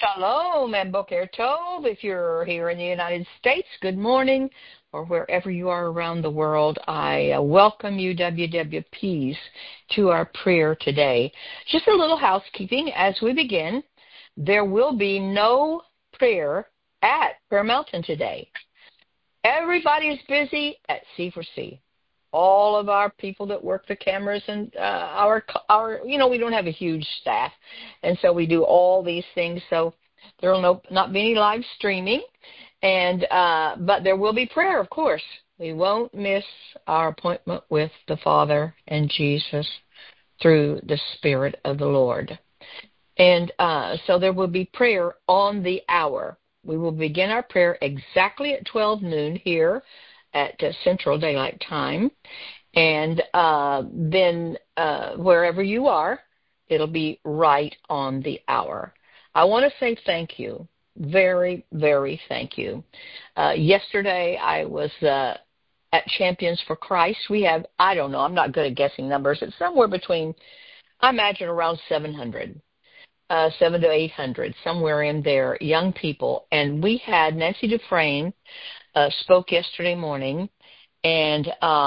Shalom and Boker Tov. If you're here in the United States, good morning, or wherever you are around the world, I welcome you, WWPs, to our prayer today. Just a little housekeeping as we begin. There will be no prayer at Prayer Mountain today. Everybody is busy at C4C. All of our people that work the cameras and our we don't have a huge staff, and so we do all these things. So there will not be any live streaming, and but there will be prayer, of course. We won't miss our appointment with the Father and Jesus through the Spirit of the Lord, and so there will be prayer on the hour. We will begin our prayer exactly at 12 noon here at Central Daylight Time, and then wherever you are, it'll be right on the hour. I want to say thank you, very, very thank you. Yesterday I was at Champions for Christ. We have, I don't know, I'm not good at guessing numbers. It's somewhere between, I imagine around 700. 700 to 800, somewhere in there, young people. And we had Nancy Dufresne spoke yesterday morning, and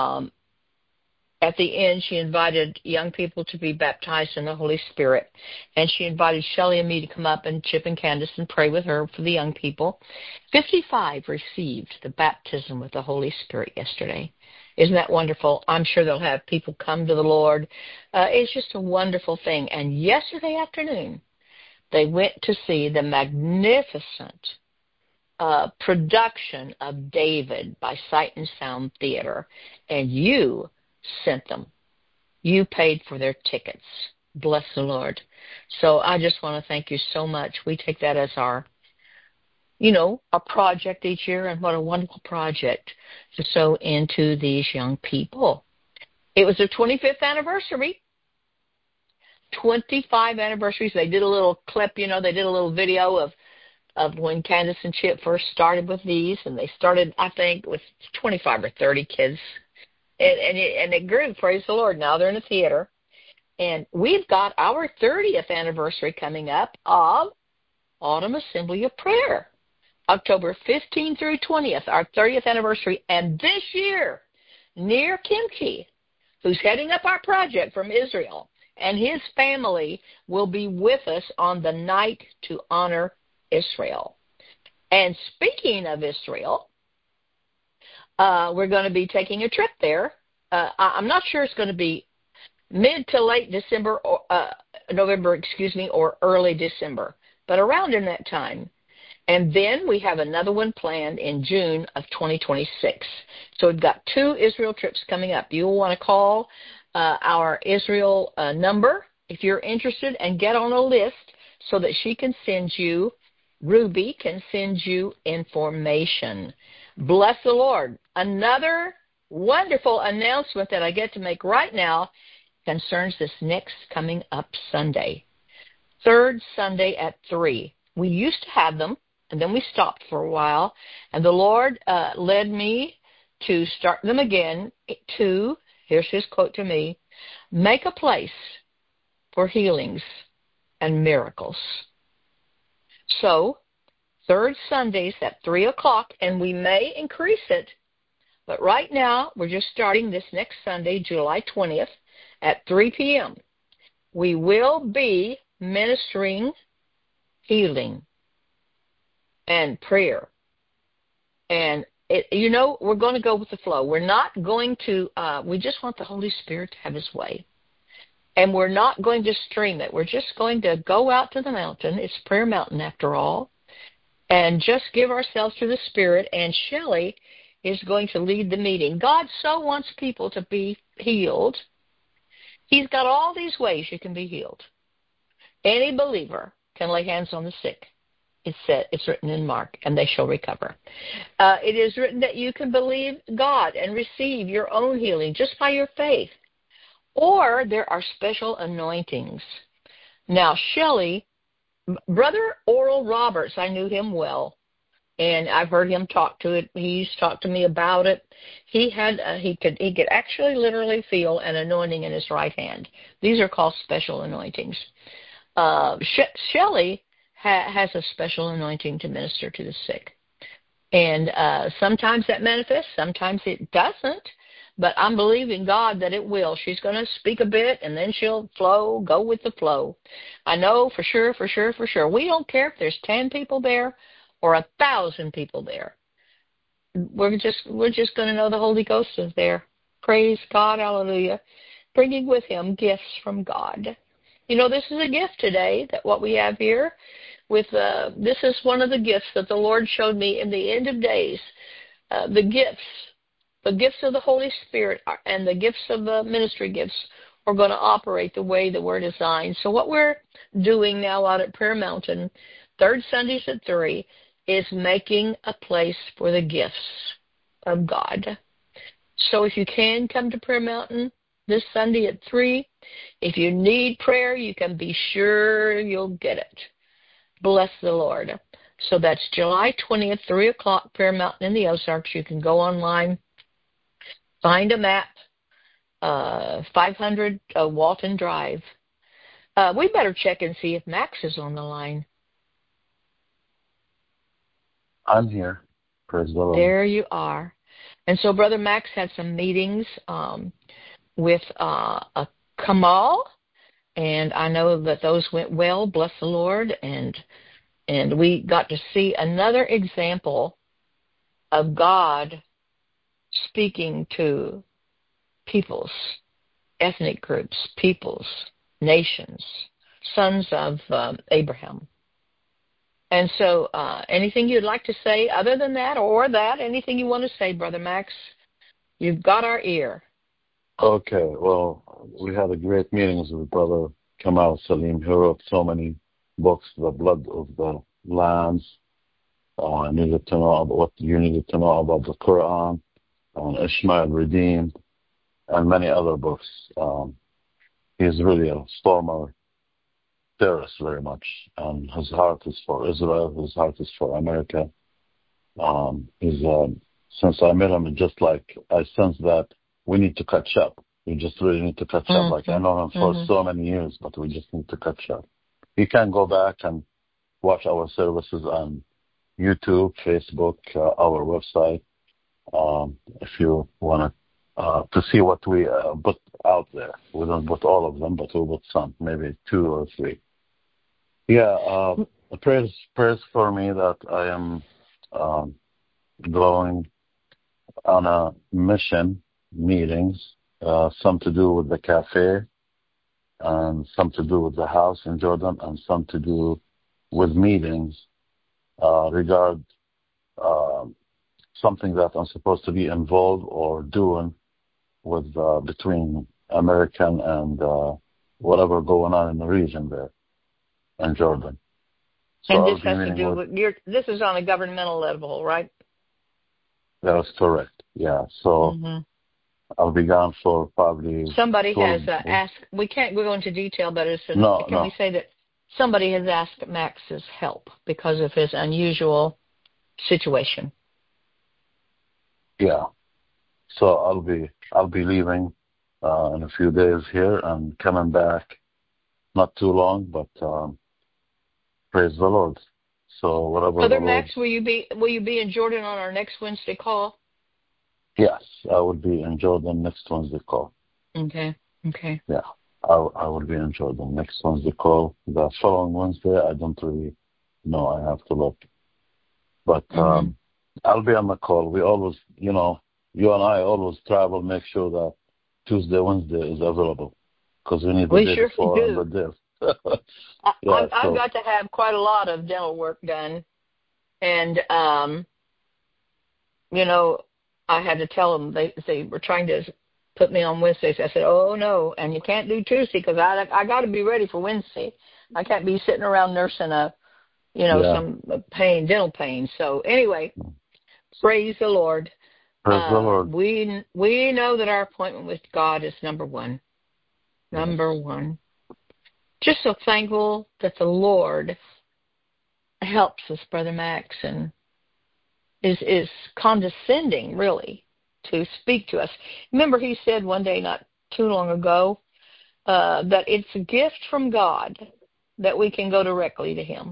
at the end she invited young people to be baptized in the Holy Spirit, and she invited Shelley and me to come up, and Chip and Candace, and pray with her for the young people. 55 received the baptism with the Holy Spirit yesterday. Isn't that wonderful? I'm sure they'll have people come to the Lord. It's just a wonderful thing. And yesterday afternoon they went to see the magnificent production of David by Sight and Sound Theater, and you sent them. You paid for their tickets. Bless the Lord. So I just want to thank you so much. We take that as our, a project each year, and what a wonderful project to sow into these young people. It was their 25th anniversary. 25 anniversaries. They did a little clip, they did a little video of when Candace and Chip first started with these, and they started, I think, with 25 or 30 kids, and it grew, praise the Lord. Now they're in a theater, and we've got our 30th anniversary coming up of Autumn Assembly of Prayer, October 15th through 20th, our 30th anniversary. And this year, Nir Kimchi, who's heading up our project from Israel, and his family will be with us on the night to honor Israel. And speaking of Israel, we're going to be taking a trip there. I'm not sure it's going to be mid to late December, or November, or early December, but around in that time. And then we have another one planned in June of 2026. So we've got 2 Israel trips coming up. You'll want to call our Israel number if you're interested, and get on a list so that Ruby can send you information. Bless the Lord. Another wonderful announcement that I get to make right now concerns this next coming up Sunday. Third Sunday at 3. We used to have them, and then we stopped for a while, and the Lord led me to start them again to, here's his quote to me, make a place for healings and miracles. So, third Sundays at 3 o'clock, and we may increase it, but right now we're just starting this next Sunday, July 20th, at 3 p.m. We will be ministering healing and prayer. And, we're going to go with the flow. We're not going to, we just want the Holy Spirit to have his way. And we're not going to stream it. We're just going to go out to the mountain. It's Prayer Mountain after all. And just give ourselves to the Spirit. And Shelley is going to lead the meeting. God so wants people to be healed. He's got all these ways you can be healed. Any believer can lay hands on the sick. It's written in Mark, and they shall recover. It is written that you can believe God and receive your own healing just by your faith. Or there are special anointings. Now, Shelley, Brother Oral Roberts, I knew him well, and I've heard him talk to it. He's talked to me about it. He could actually literally feel an anointing in his right hand. These are called special anointings. Shelley has a special anointing to minister to the sick. And sometimes that manifests, sometimes it doesn't. But I'm believing God that it will. She's going to speak a bit, and then she'll go with the flow. I know for sure. We don't care if there's 10 people there or 1,000 people there. We're just going to know the Holy Ghost is there. Praise God, hallelujah. Bringing with him gifts from God. You know, this is a gift today, that what we have here. This is one of the gifts that the Lord showed me in the end of days. The gifts of the Holy Spirit and the gifts of the ministry gifts are going to operate the way that we're designed. So what we're doing now out at Prayer Mountain, third Sundays at 3, is making a place for the gifts of God. So if you can come to Prayer Mountain this Sunday at 3, if you need prayer, you can be sure you'll get it. Bless the Lord. So that's July 20th, 3 o'clock, Prayer Mountain in the Ozarks. You can go online, find a map, 500 Walton Drive. We better check and see if Max is on the line. I'm here. Praise the Lord. There you are. And so Brother Max had some meetings with Kamal, and I know that those went well, bless the Lord, and we got to see another example of God speaking to peoples, ethnic groups, peoples, nations, sons of Abraham. And so anything you'd like to say other than that or that, anything you want to say, Brother Max, you've got our ear. Okay, well, we had a great meetings with Brother Kamal Salim. He wrote so many books, The Blood of the Lambs. I needed to know about what you needed to know about the Quran, Ishmael Redeemed, and many other books. He's really a stormer terrorist very much. His heart is for Israel. His heart is for America. Since I met him, just like I sense that we need to catch up. We just really need to catch up. Like I know him for so many years, but we just need to catch up. You can go back and watch our services on YouTube, Facebook, our website, if you want to see what we put out there. We don't put all of them, but we put some, maybe 2 or 3. Yeah, prayers for me that I am going on a mission meetings, some to do with the cafe, and some to do with the house in Jordan, and some to do with meetings regard something that I'm supposed to be involved or doing with between American and whatever going on in the region there in Jordan. So and this has to do with this is on a governmental level, right? That's correct. Yeah. So I'll be gone for probably. Somebody has asked. We can't go into detail, but can we say that somebody has asked Max's help because of his unusual situation? Yeah. So I'll be leaving in a few days here and coming back. Not too long, but praise the Lord. So whatever. Brother Max, will you be in Jordan on our next Wednesday call? Yes, I will be in Jordan next Wednesday call. Okay. Yeah, I will be in Jordan next Wednesday call. The following Wednesday, I don't really know. I have to look. But I'll be on the call. We always, you and I always travel, make sure that Tuesday, Wednesday is available because we need the day before and the day. I've got to have quite a lot of dental work done. And, I had to tell them, they were trying to put me on Wednesdays. I said, oh, no, and you can't do Tuesday because I got to be ready for Wednesday. I can't be sitting around nursing some dental pain. So anyway, praise the Lord. Praise the Lord. We know that our appointment with God is number one. Number one. Just so thankful that the Lord helps us, Brother Max, and is condescending, really, to speak to us. Remember, he said one day not too long ago that it's a gift from God that we can go directly to him.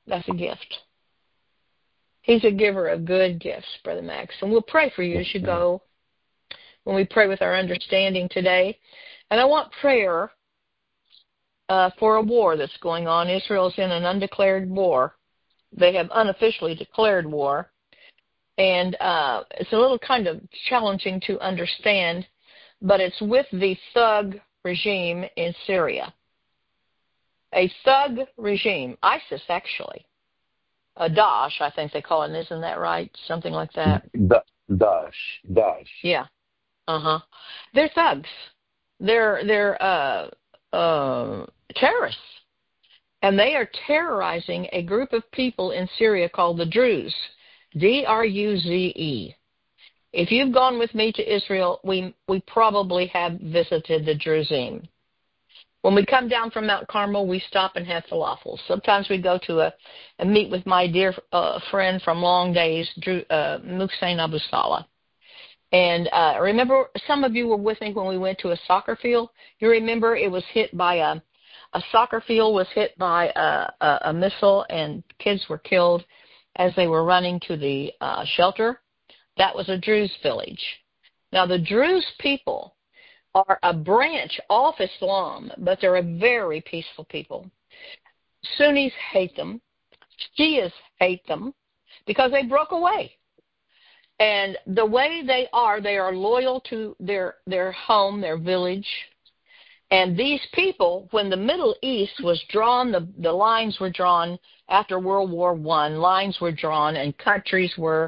That's a gift. He's a giver of good gifts, Brother Max. And we'll pray for you as you go when we pray with our understanding today. And I want prayer for a war that's going on. Israel's in an undeclared war. They have unofficially declared war. And it's a little kind of challenging to understand, but it's with the thug regime in Syria. A thug regime, ISIS actually. Daesh, I think they call it, isn't that right? Something like that. Daesh. Yeah. They're thugs. They're terrorists. And they are terrorizing a group of people in Syria called the Druze. Druze. If you've gone with me to Israel, we probably have visited the Druzim. When we come down from Mount Carmel, we stop and have falafel. Sometimes we go to a meet with my dear friend from long days, Muhsin Abu Salah. And remember, some of you were with me when we went to a soccer field. You remember it was hit by a soccer field was hit by a missile, and kids were killed as they were running to the shelter. That was a Druze village. Now, the Druze people are a branch off Islam, but they're a very peaceful people. Sunnis hate them. Shias hate them because they broke away. And the way they are loyal to their home, their village. And these people, when the Middle East was drawn, the lines were drawn after World War I. Lines were drawn, and countries were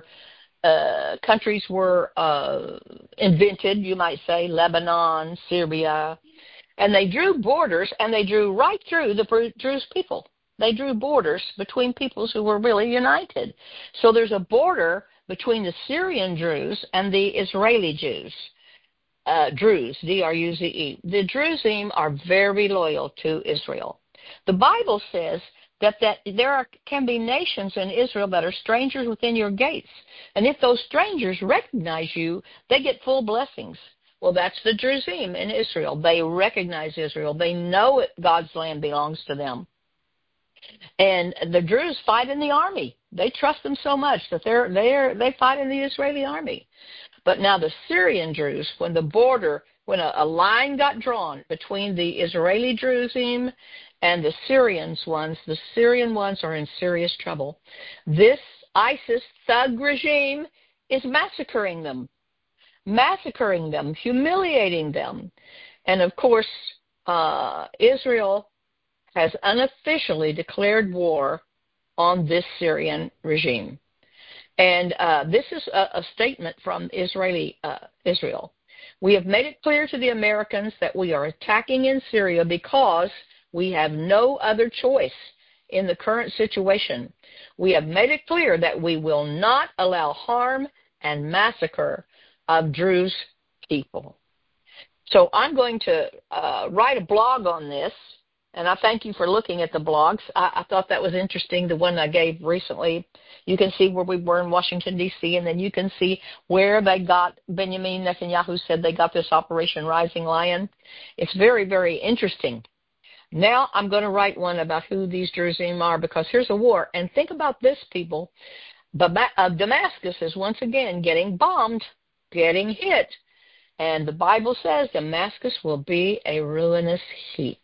invented, you might say, Lebanon, Syria. And they drew borders, and they drew right through the Druze people. They drew borders between peoples who were really united. So there's a border between the Syrian Druze and the Israeli Jews. Druze, D-R-U-Z-E. The Druzim are very loyal to Israel. The Bible says that there can be nations in Israel that are strangers within your gates. And if those strangers recognize you, they get full blessings. Well, that's the Druzim in Israel. They recognize Israel. They know God's land belongs to them. And the Druze fight in the army. They trust them so much that they fight in the Israeli army. But now the Syrian Druze, when a line got drawn between the Israeli Druzim and the Syrian ones are in serious trouble. This ISIS thug regime is massacring them, humiliating them. And of course, Israel has unofficially declared war on this Syrian regime. And this is a statement from Israel. We have made it clear to the Americans that we are attacking in Syria because we have no other choice in the current situation. We have made it clear that we will not allow harm and massacre of Druze people. So I'm going to write a blog on this. And I thank you for looking at the blogs. I thought that was interesting, the one I gave recently. You can see where we were in Washington, D.C., and then you can see where they got, Benjamin Netanyahu said they got this Operation Rising Lion. It's very, very interesting. Now I'm going to write one about who these Druzim are, because here's a war. And think about this, people. Damascus is once again getting bombed, getting hit. And the Bible says Damascus will be a ruinous heap.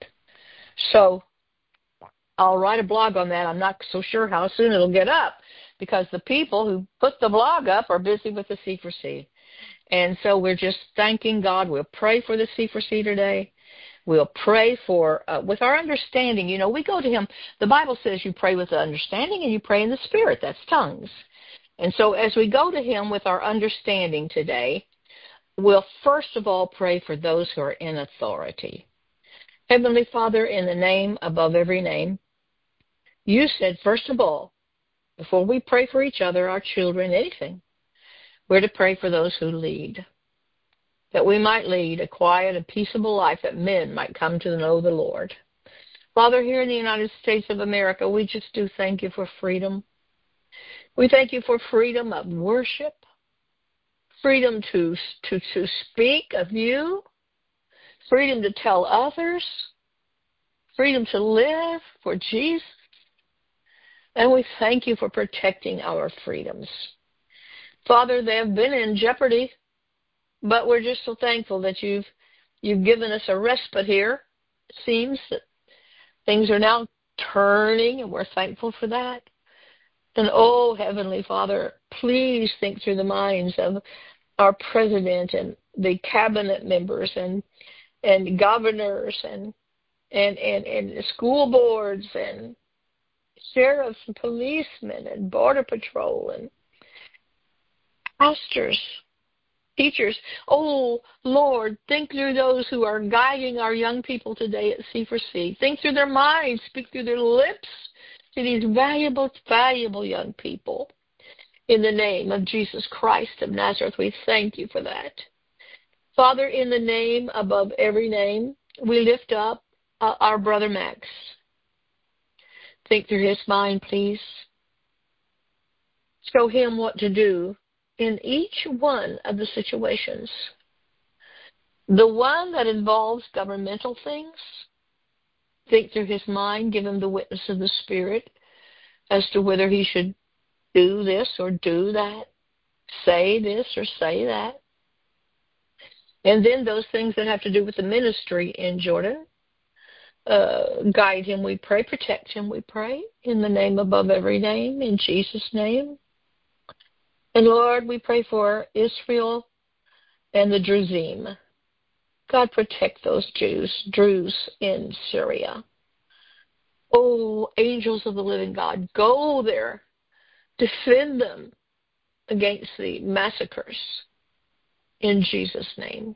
So I'll write a blog on that. I'm not so sure how soon it'll get up, because the people who put the blog up are busy with the secrecy. And so we're just thanking God. We'll pray for the secrecy today. We'll pray for, with our understanding. You know, we go to Him. The Bible says you pray with the understanding and you pray in the Spirit. That's tongues. And so as we go to Him with our understanding today, we'll first of all pray for those who are in authority. Heavenly Father, in the name above every name, you said, first of all, before we pray for each other, our children, anything, we're to pray for those who lead, that we might lead a quiet and peaceable life, that men might come to know the Lord. Father, here in the United States of America, we just do thank you for freedom. We thank you for freedom of worship, freedom to speak of you, freedom to tell others, freedom to live for Jesus. And we thank you for protecting our freedoms. Father, they have been in jeopardy, but we're just so thankful that you've given us a respite here. It seems that things are now turning, and we're thankful for that. And oh, Heavenly Father, please think through the minds of our president and the cabinet members and governors and school boards and sheriffs and policemen and border patrol and pastors, teachers. Oh, Lord, think through those who are guiding our young people today at C4C. Think through their minds, speak through their lips to these valuable, valuable young people. In the name of Jesus Christ of Nazareth, we thank you for that. Father, in the name above every name, we lift up our brother Max. Think through his mind, please. Show him what to do in each one of the situations. The one that involves governmental things, think through his mind, give him the witness of the Spirit as to whether he should do this or do that, say this or say that. And then those things that have to do with the ministry in Jordan, guide him, we pray, protect him, we pray, in the name above every name, in Jesus' name. And Lord, we pray for Israel and the Druzim. God, protect those Druze in Syria. Oh, angels of the living God, go there, defend them against the massacres in Jesus' name.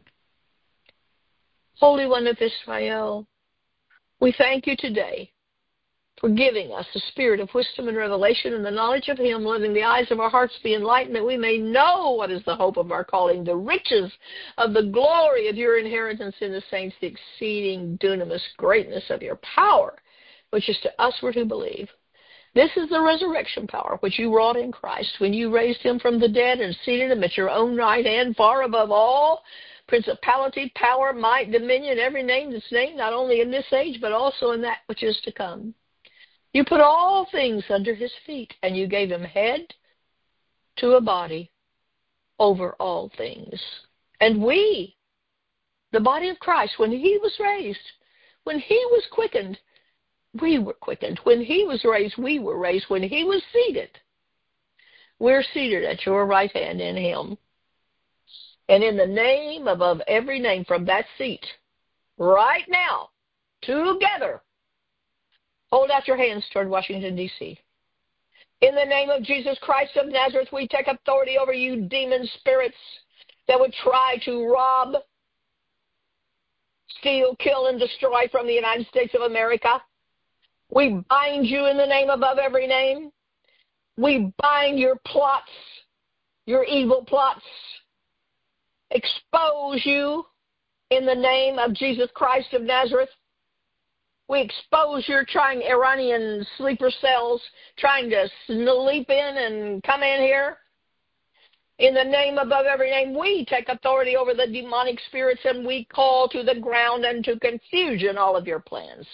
Holy One of Israel, we thank you today for giving us the spirit of wisdom and revelation and the knowledge of him, letting the eyes of our hearts be enlightened, that we may know what is the hope of our calling, the riches of the glory of your inheritance in the saints, the exceeding dunamis greatness of your power, which is to usward who believe. This is the resurrection power which you wrought in Christ when you raised him from the dead and seated him at your own right hand, far above all principality, power, might, dominion, every name that's named, not only in this age, but also in that which is to come. You put all things under his feet, and you gave him head to a body over all things. And we, the body of Christ, when he was raised, when he was quickened, we were quickened. When he was raised, we were raised. When he was seated, we're seated at your right hand in him. And in the name above every name, from that seat, right now, together, hold out your hands toward Washington, D.C. In the name of Jesus Christ of Nazareth, we take authority over you demon spirits that would try to rob, steal, kill, and destroy from the United States of America. We bind you in the name above every name. We bind your plots, your evil plots. Expose you in the name of Jesus Christ of Nazareth. We expose your trying Iranian sleeper cells trying to sleep in and come in here. In the name above every name, we take authority over the demonic spirits, and we call to the ground and to confusion all of your plans.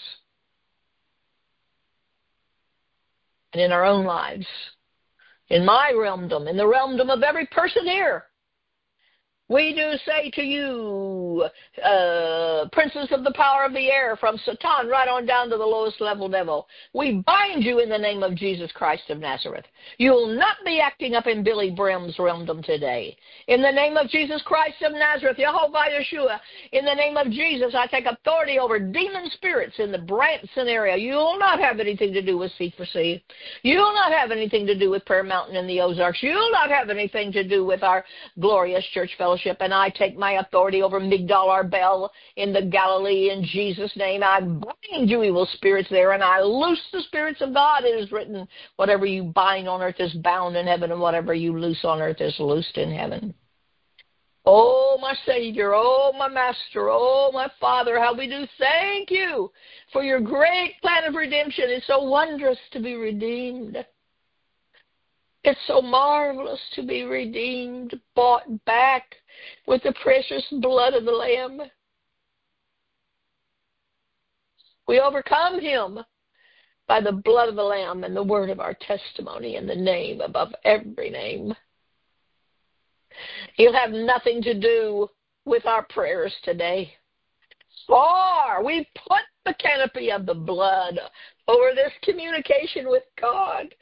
And in our own lives, in my realmdom, in the realmdom of every person here, we do say to you, princes of the power of the air, from Satan right on down to the lowest level devil, we bind you in the name of Jesus Christ of Nazareth. You'll not be acting up in Billy Brim's realmdom today. In the name of Jesus Christ of Nazareth, Yehovah Yeshua, in the name of Jesus, I take authority over demon spirits in the Branson area. You'll not have anything to do with C4C. You'll not have anything to do with Prayer Mountain in the Ozarks. You'll not have anything to do with our glorious church fellowship. And I take my authority over Migdal Arbel in the Galilee in Jesus' name. I bind you evil spirits there, and I loose the spirits of God. It is written, whatever you bind on earth is bound in heaven, and whatever you loose on earth is loosed in heaven. Oh, my Savior, oh, my Master, oh, my Father, how we do thank you for your great plan of redemption. It's so wondrous to be redeemed. It's so marvelous to be redeemed, bought back with the precious blood of the Lamb. We overcome him by the blood of the Lamb and the word of our testimony and the name above every name. You'll have nothing to do with our prayers today. For we put the canopy of the blood over this communication with God.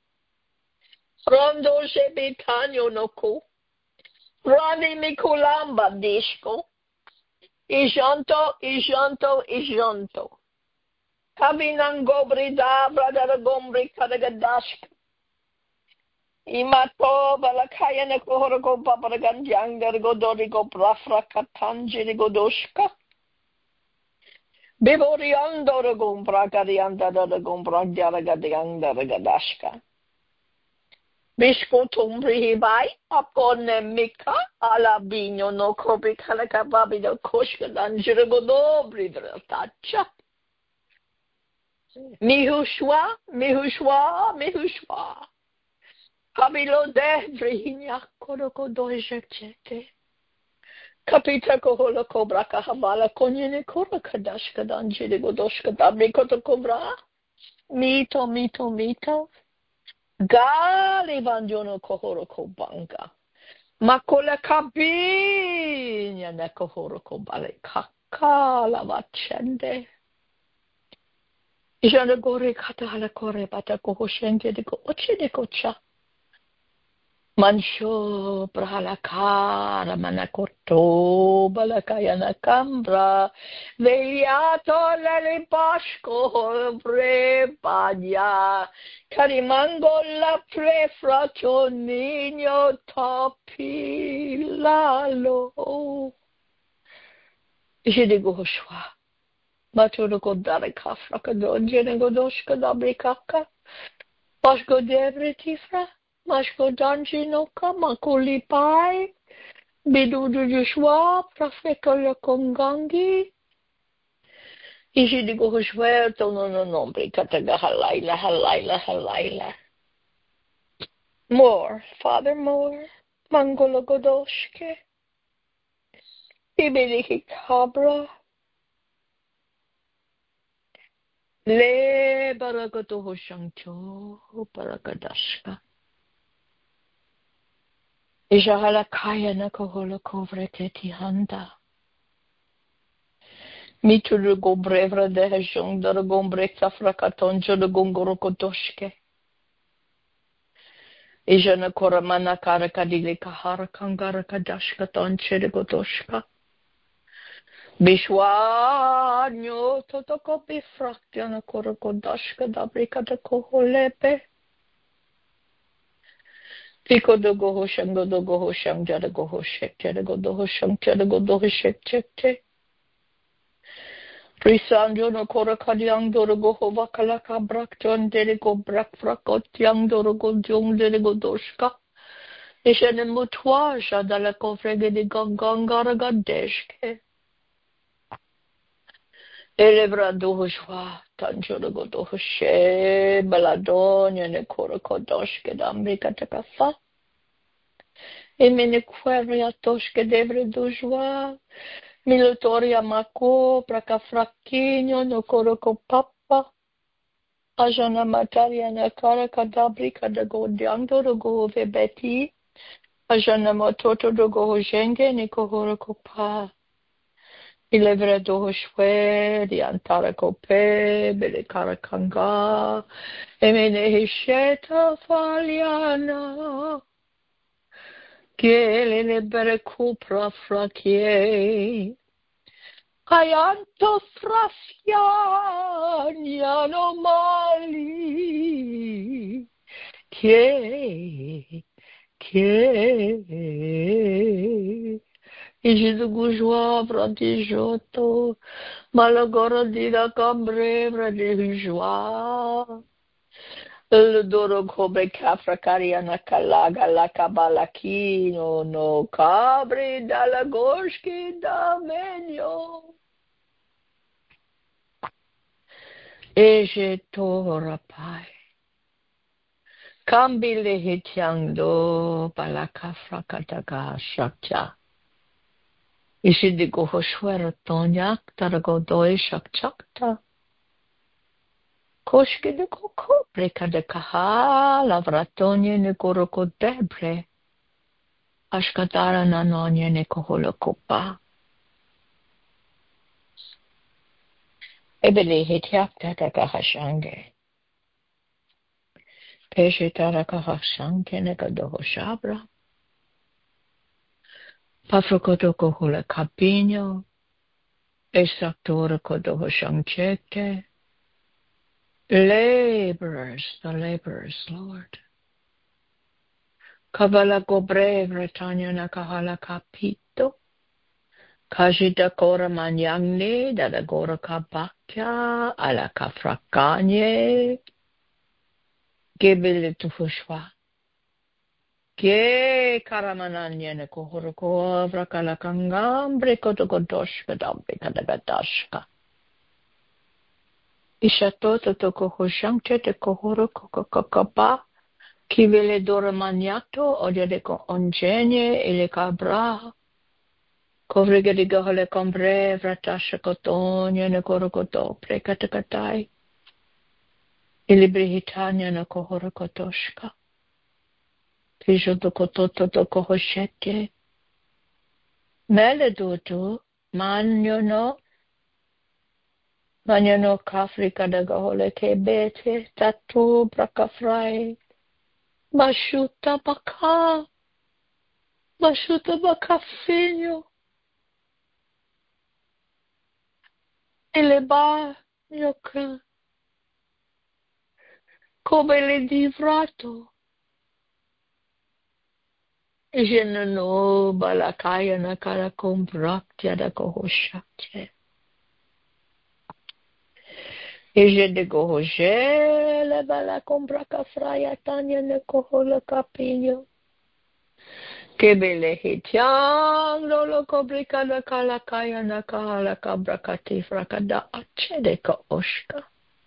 Rondo shebitanyo noko. Rani mikulamba dishko. Ijanto, ijanto, ijanto. Kabinang gobri da brada gombri kadagadashka. Imato balakaya na kohoroko paparaganjang dergo dorigo brafra katanjiri godoshka. Biboriando de gombra gadianda de gombra diaragadianda gadashka. Bishko tumbri hibai apone mika alabino no kobi kalaka babi no koshka danjiri godobri tacha. Mihushwa, mihushwa, mihushwa. Kabilo de vrihinya koroko dojekete. Kapita kohola kobra kahabala konyene kora kadashka danjiri godoshka dabri koto kobra. Mito, mito, mito. Gali vanjono kohoro kobanga. Makola kabinya ne kohoro kobale kakala vachende. Jana gore kata hala kore bata kohoshenge de ko oche de kocha. Mansho prahalakara manakoto balakaya na cambra veliato lele pasco prepaglia carimango la prefrato nino topilalo. Je digo hoshwa. Maturo godare kafra kadonje nego doshka dabrikaka. Pashko devre tifra. Mashko danji noka makuli pai. Bidudu Joshua, profeta le kongangi. Ishi digo hoshwa tono no nombre kataga halaila halaila halaila. More, Father, more. Mangolo godoshke. Ibeliki kabra. Le barakato hoshangcho barakadashka. Ijahala kaya na koholo kovre keti handa. Mituru gobrevra de hejong dar gombre safrakatonjo de gongoro kodoshke. Ijana koramana kara kadile kahara kangara kadashka tonche de godoshka. Bishwanyo totoko bifraktana korokodashka dabrika de koholepe. Piko do gohoshang do gohoshang jada gohoshek jada godohoshang jada godohoshek chekte. Risanjo no korakadiang do gohova kalaka brakton dele go brak frakotiang do gojong dele godoshka. Ishene mutwa jada la kofrege de gangangara gadeshke. Elevra dohoshwa tanjo do godohoshe baladonya ne korakodoshke dambrika takafa. Emene queria toshke devre dojwa. Milotoria mako prakafrakinyo no koroko papa. Ajana mataria na kara kadabri kadago diando do go vebeti. Ajana mototo do go jenge ni kohoroko pa. Ilevre dohoshwe di antara kope bele karakanga. Emene hisheta faliana. Kiele le bere kupra frakie. Kayanto frafyan yano mali. Kie. Ijidu gujwa vratijoto. Malagora dida cambre vratijwa. El doro kobe kafra kariana kalaga la kabalakino no kabri dalla goshki da menio. Eje tora pai. Kambile hitiangdo balaka frakataga shakcha. Ishidigo hoshwera tonyak tarago doi shakchakta. Koshke de koko breka de kaha lavratonye ne koroko debre. Ashkatara nanonye ne koholo kopa. Ebele hetiak tata kahashange. Peshe tara kahashange ne kadoho shabra. Pafrokoto kohole kapinyo. Esaktora kodoho shanchete. Laborers, the laborers, Lord. Kavala gobre Bretanya nakahala kapito. Kajita kora manyangne dada gora kabakya ala kafrakanye. Gebele tufushwa. Ge karamananya ne kohoroko vrakala kangambre kotokodoshka dambe kadagadashka. Ishatoto to kohoshankte te kohoroko kokokapa. Kivele dora maniato odedeko ongenye ele cabra. Kovrigadiga hole combre vratasha kotonya ne korokoto prekatakatai. Ilibrihitanya na kohorokotoshka. Pijo do kototo do kohosheke. Meledutu manyono kafrika daga hole kebete tatu brakafrai. Mashuta baka filho. Ele ba yoka. Come ele divrato. Je ne no balakaya na kara kompraktia da kohoshatje. Je de gohoje le bala kompraka fraya tanya ne kohola kapinyo. Kebele hitiang lolo kobrika na kalakaya na kahala kabrakati frakada achede ka oshka.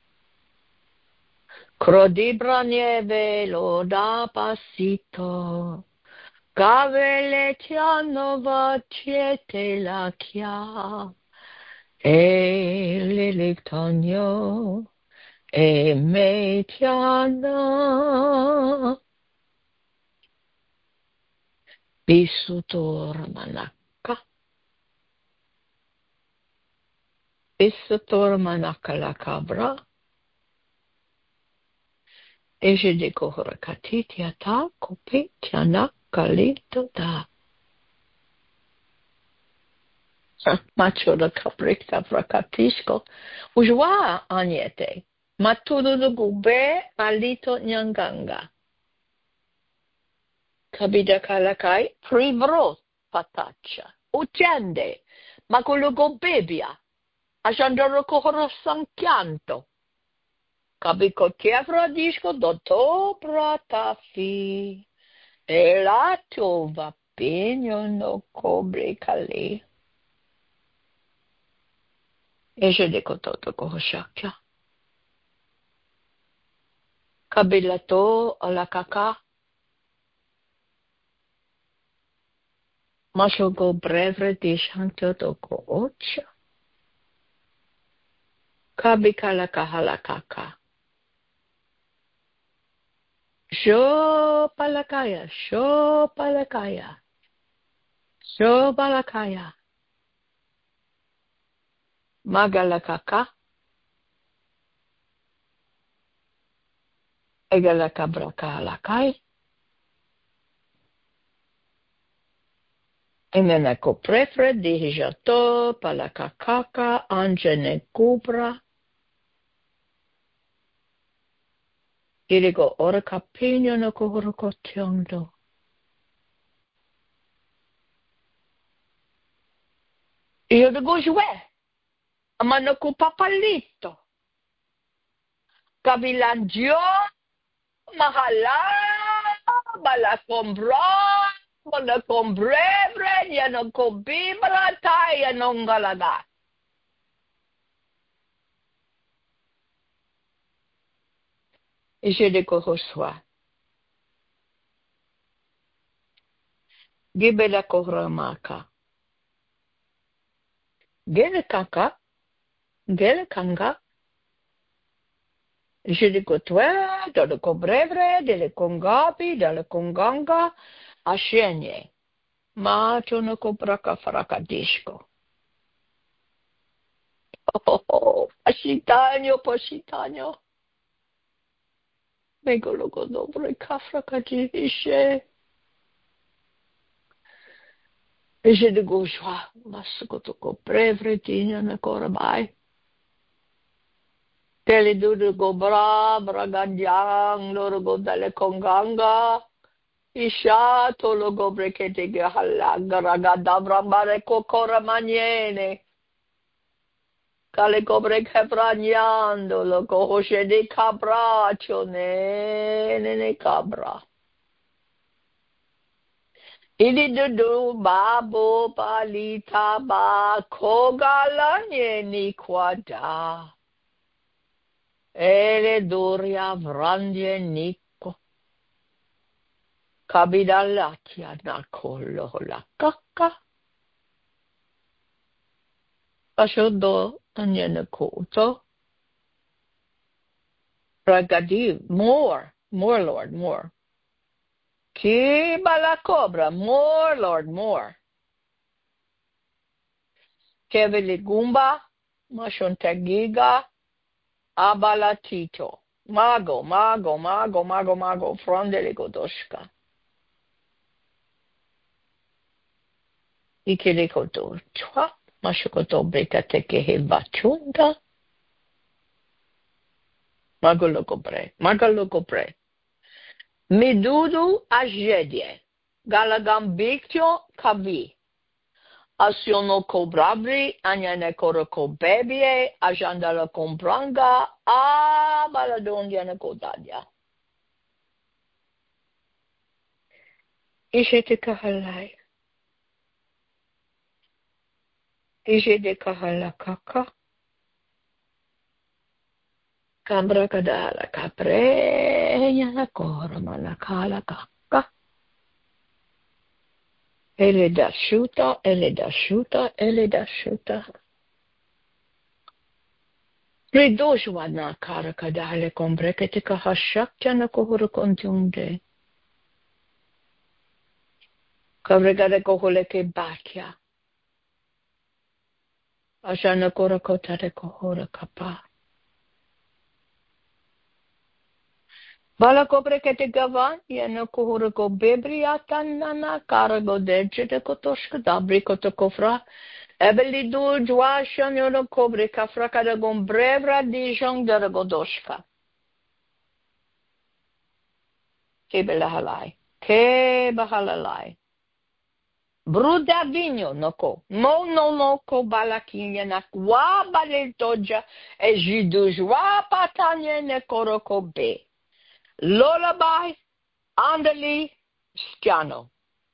Crodibra nieve lo da pasito. Cavele tiano vacete la chia. E l'electonio e metiana. Bisutor manaka. Bisutor manaka la cabra. E je decohora catitia ta copetiana calito da. Macho da capricta fracatisco. Ujwa aniete. Maturu do gube alito nyanganga. Kabida kalakai privro pataccia. Ucende. Maculugo bebia. Asciandoro cohoro sanchianto. Cabico chiafra disco dotto pratafi. E la tova pegno no cobre cali. E je decototo cohosciacchia. Cabilato alla caca. Mashogo brevre di shanto doko ocha. Kabikala kahala kaka. Sho palakaya. Magala kaka. Egala kabra kahalakai. Emenako prefre dihijato palakakaka angene kubra. Irigo ora capino no kohoroko tiondo. Io de gojwe. Amano ku papalito. Kabilangyo. Mahala. Bala combrevre. Yano ko bibra tayo nong galaga. Je de kohoswa. Gibela kohramaka. Gele kanga. Jidikotwe, dole kobrevre, dele kongapi, dele konganga, ashenye. Ma tono kobraka farakadishko. Oh, pasitanyo, pasitanyo. Megologo dobre kafrakadishe. Jidigoshwa, masukotoko brevre, tinya na korabai. Tele dudu go bra, braganjang, loro go dale konganga. Isha tolo go brekete ge halaga ragada brambare kokora maniene. Kale go brek hebranyando lo go hoshe de cabra chone ne cabra. Idi dudu babo palita ba kogalanye ni kwada. Ele doria vrandie niko. Kabidalatia na kollo la kaka. Ashodo anyene koto. Ragadi, more, Lord, more. Kiba la cobra, more, Lord, more. Kevili gumba, mashontagiga, abalatito. Mago, frondele godoshka. Ikilikoto, chwa, mashokoto bekateke hebachunda. Magalogo bre. Midudu ajedie. Galagambictio kavi. Asiono cobrabri, anyane koroko bebie, ajandala compranga, a baladondiana kodadia. Ishete kahalai. Ishete kahala kaka. Cambra kadala capre, yana korma la kala kaka. Ele da shuta. Ridoshwa na kara kadale kombreke tika hashakya na kohuru kontunde. Kavregade kohuleke bakya. Ashana kora kotare kohura kapa. Bala kobreke tika van, yana kohuru ko bebriata nana kara godeje de kotoshka dabri kotokofra. Ebelidu juashan yono kobre kafraka de gombrevra dijong de godoshka. Kebelahalai. Bruda vigno noko. No ko balakinya na kwa baletoja e jidu jua patanya ne koroko be. Lullaby andeli stiano.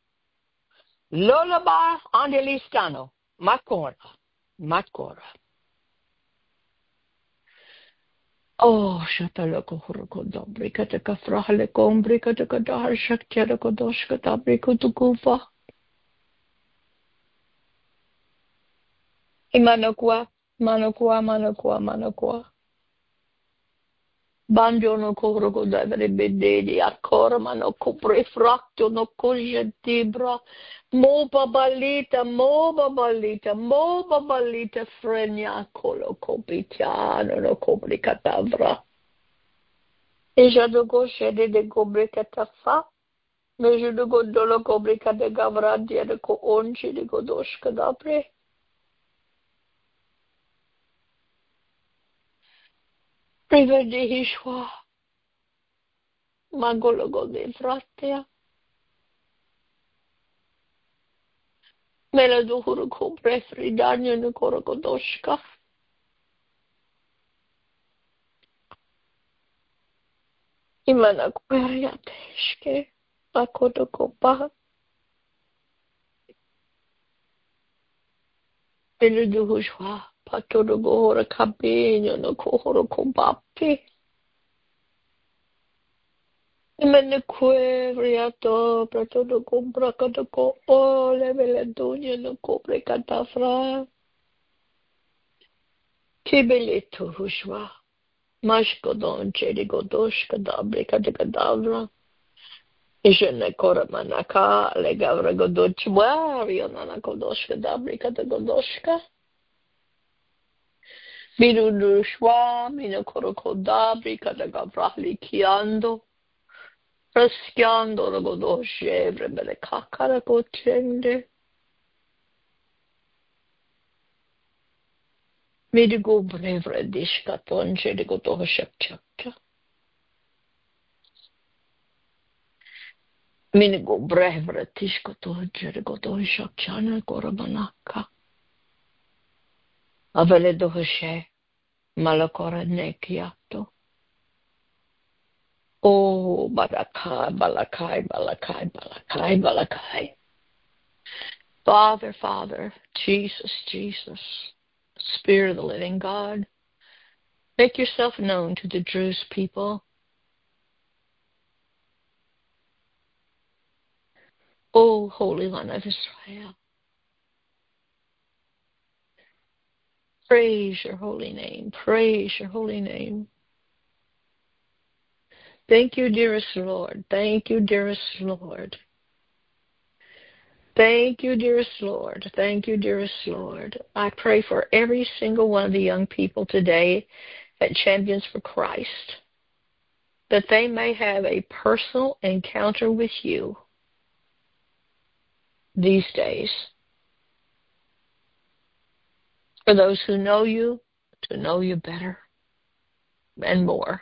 Makora. Oh, shataloko horoko dobrika te kafrahale kombrika te kadar shaktera kodoshka tabriko tukufa. Imanokwa. Banjo no horoko davere bededi akora manoko prefracto no cogentibra. Moba balita, frenia colo copitiano no cobricatavra. E je de gauche de cobricatafa, mais je de godolo cobrica de gavra de co onci de godoshka dapre. Privede hishwa, magologo de fratea. Mela duhuru ko prefri danyo no korogodoshka. Imana kwaya teshke. Akodo kopa. Mela duhushwa. Patodo gohora kabinyo no kohoro kobapi. Imana kweriato. Pratodo kombrakato ko ole mela dunyo no kobre katafra. Kibele tuhushwa. Mashkodon Chedigodoshka Dabrika de Gadavra. Ishene Koramanaka, Legavra Godochwa, Rionana Kodoshka Dabrika de Godoshka. Minushwa, Minokorokodabri, Kadagavrali Kiando, Rasciando, Godoshe, Rebele Kakara Gotende, Midigo Brevre Dishka Tonche de Godoshaka, Minigo Brevre Tishko Tonche de Godoshakana Korabanaka, Avele Doshe, Malakora Nekiato. Oh, Balakai, Balakai, Balakai, Balakai, Balakai. Father, Father, Jesus, Jesus, Spirit of the living God, make yourself known to the Druze people. Oh, Holy One of Israel, praise your holy name, praise your holy name. Thank you, dearest Lord. Thank you, dearest Lord. Thank you, dearest Lord. Thank you, dearest Lord. I pray for every single one of the young people today at Champions for Christ, that they may have a personal encounter with you these days. For those who know you, to know you better and more.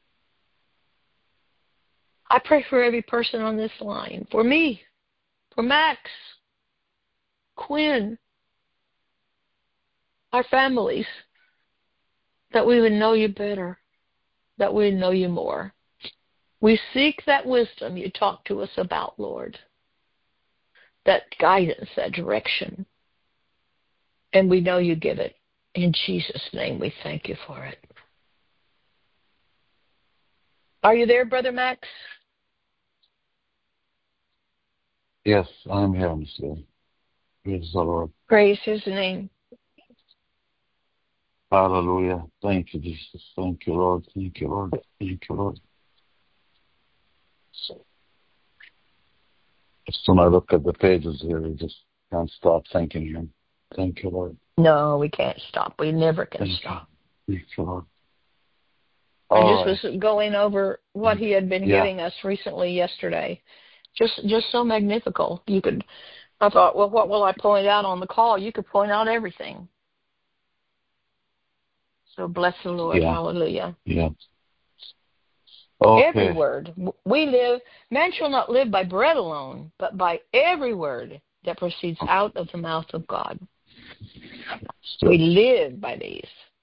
I pray for every person on this line, for me, for Max, Quinn, our families, that we would know you better, that we would know you more. We seek that wisdom you talk to us about, Lord, that guidance, that direction, and we know you give it. In Jesus' name, we thank you for it. Are you there, Brother Max? Yes, I'm here, Mr. Praise the Lord. Praise his name. Hallelujah. Thank you, Jesus. Thank you, Lord. Thank you, Lord. Thank you, Lord. Just when I look at the pages here, I just can't stop thanking Him. Thank you, Lord. No, we can't stop. We never can stop. Thank you, Lord. I just was going over what he had been giving us recently yesterday. Just so magnifical. I thought, well, what will I point out on the call? You could point out everything. So bless the Lord. Yeah. Hallelujah. Yeah. Okay. Every word. Man shall not live by bread alone, but by every word that proceeds out of the mouth of God. We live by these.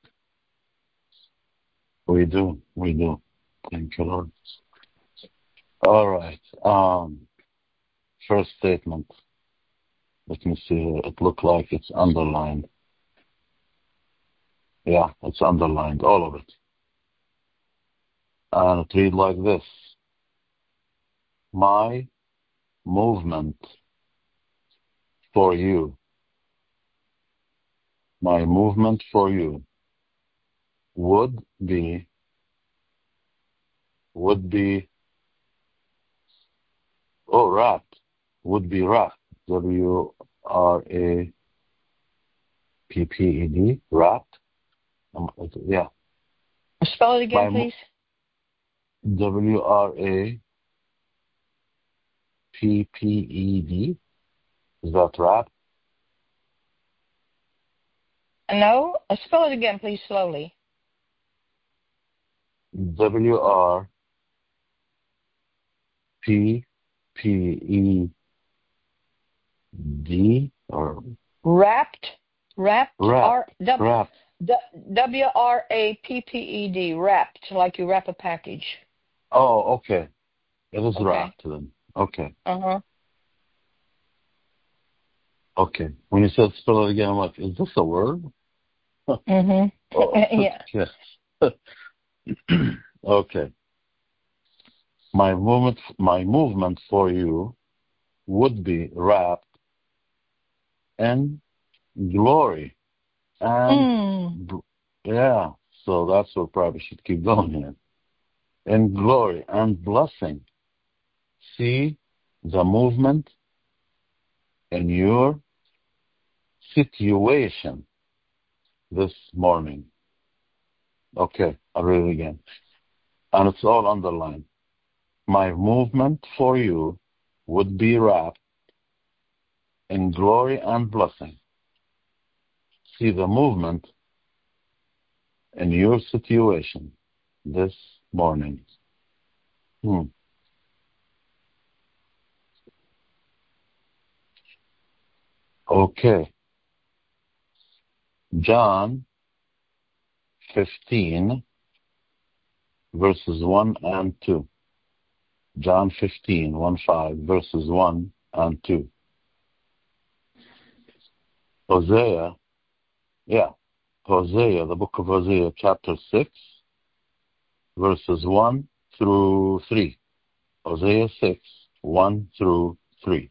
We do. We do. Thank you, Lord. All right. First statement. Let me see. It looks like it's underlined. Yeah, it's underlined, all of it. And it reads like this. My movement for you. My movement for you would be wrapped. Would be wrapped. WRAPPED. Wrapped. Yeah. Spell it again, please. WRAPPED. Is that wrapped? No. Spell it again, please, slowly. WRAPPED or wrapped. Wrapped. WRAPPED. Wrapped, like you wrap a package. Oh, okay. It was wrapped then. Okay. Okay. When you said spell it again, I'm like, is this a word? Yeah. Yes. Okay. My movement for you would be wrapped in glory and So that's what probably should keep going here. In glory and blessing, see the movement in your situation this morning. Okay, I'll read it again. And it's all underlined. My movement for you would be wrapped in glory and blessing. See the movement in your situation this morning. Okay. John 15, verses 1 and 2. John 15, 5, verses 1 and 2. Hosea, the book of Hosea, chapter 6, verses 1 through 3. Hosea 6, 1 through 3.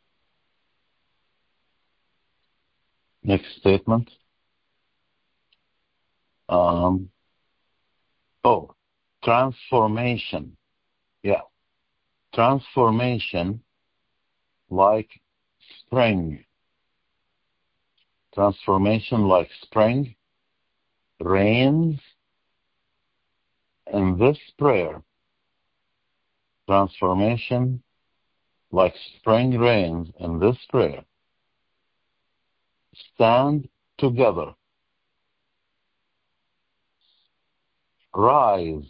Next statement. Transformation. Yeah. Transformation like spring. Transformation like spring reigns in this prayer. Transformation like spring reigns in this prayer. Stand together. Rise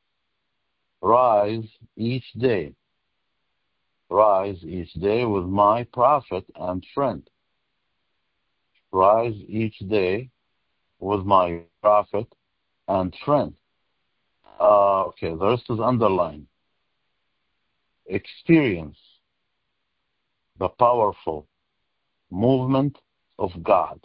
each day. Rise each day with my prophet and friend. Rise each day with my prophet and friend. Okay, the rest is underlined. Experience the powerful movement of God.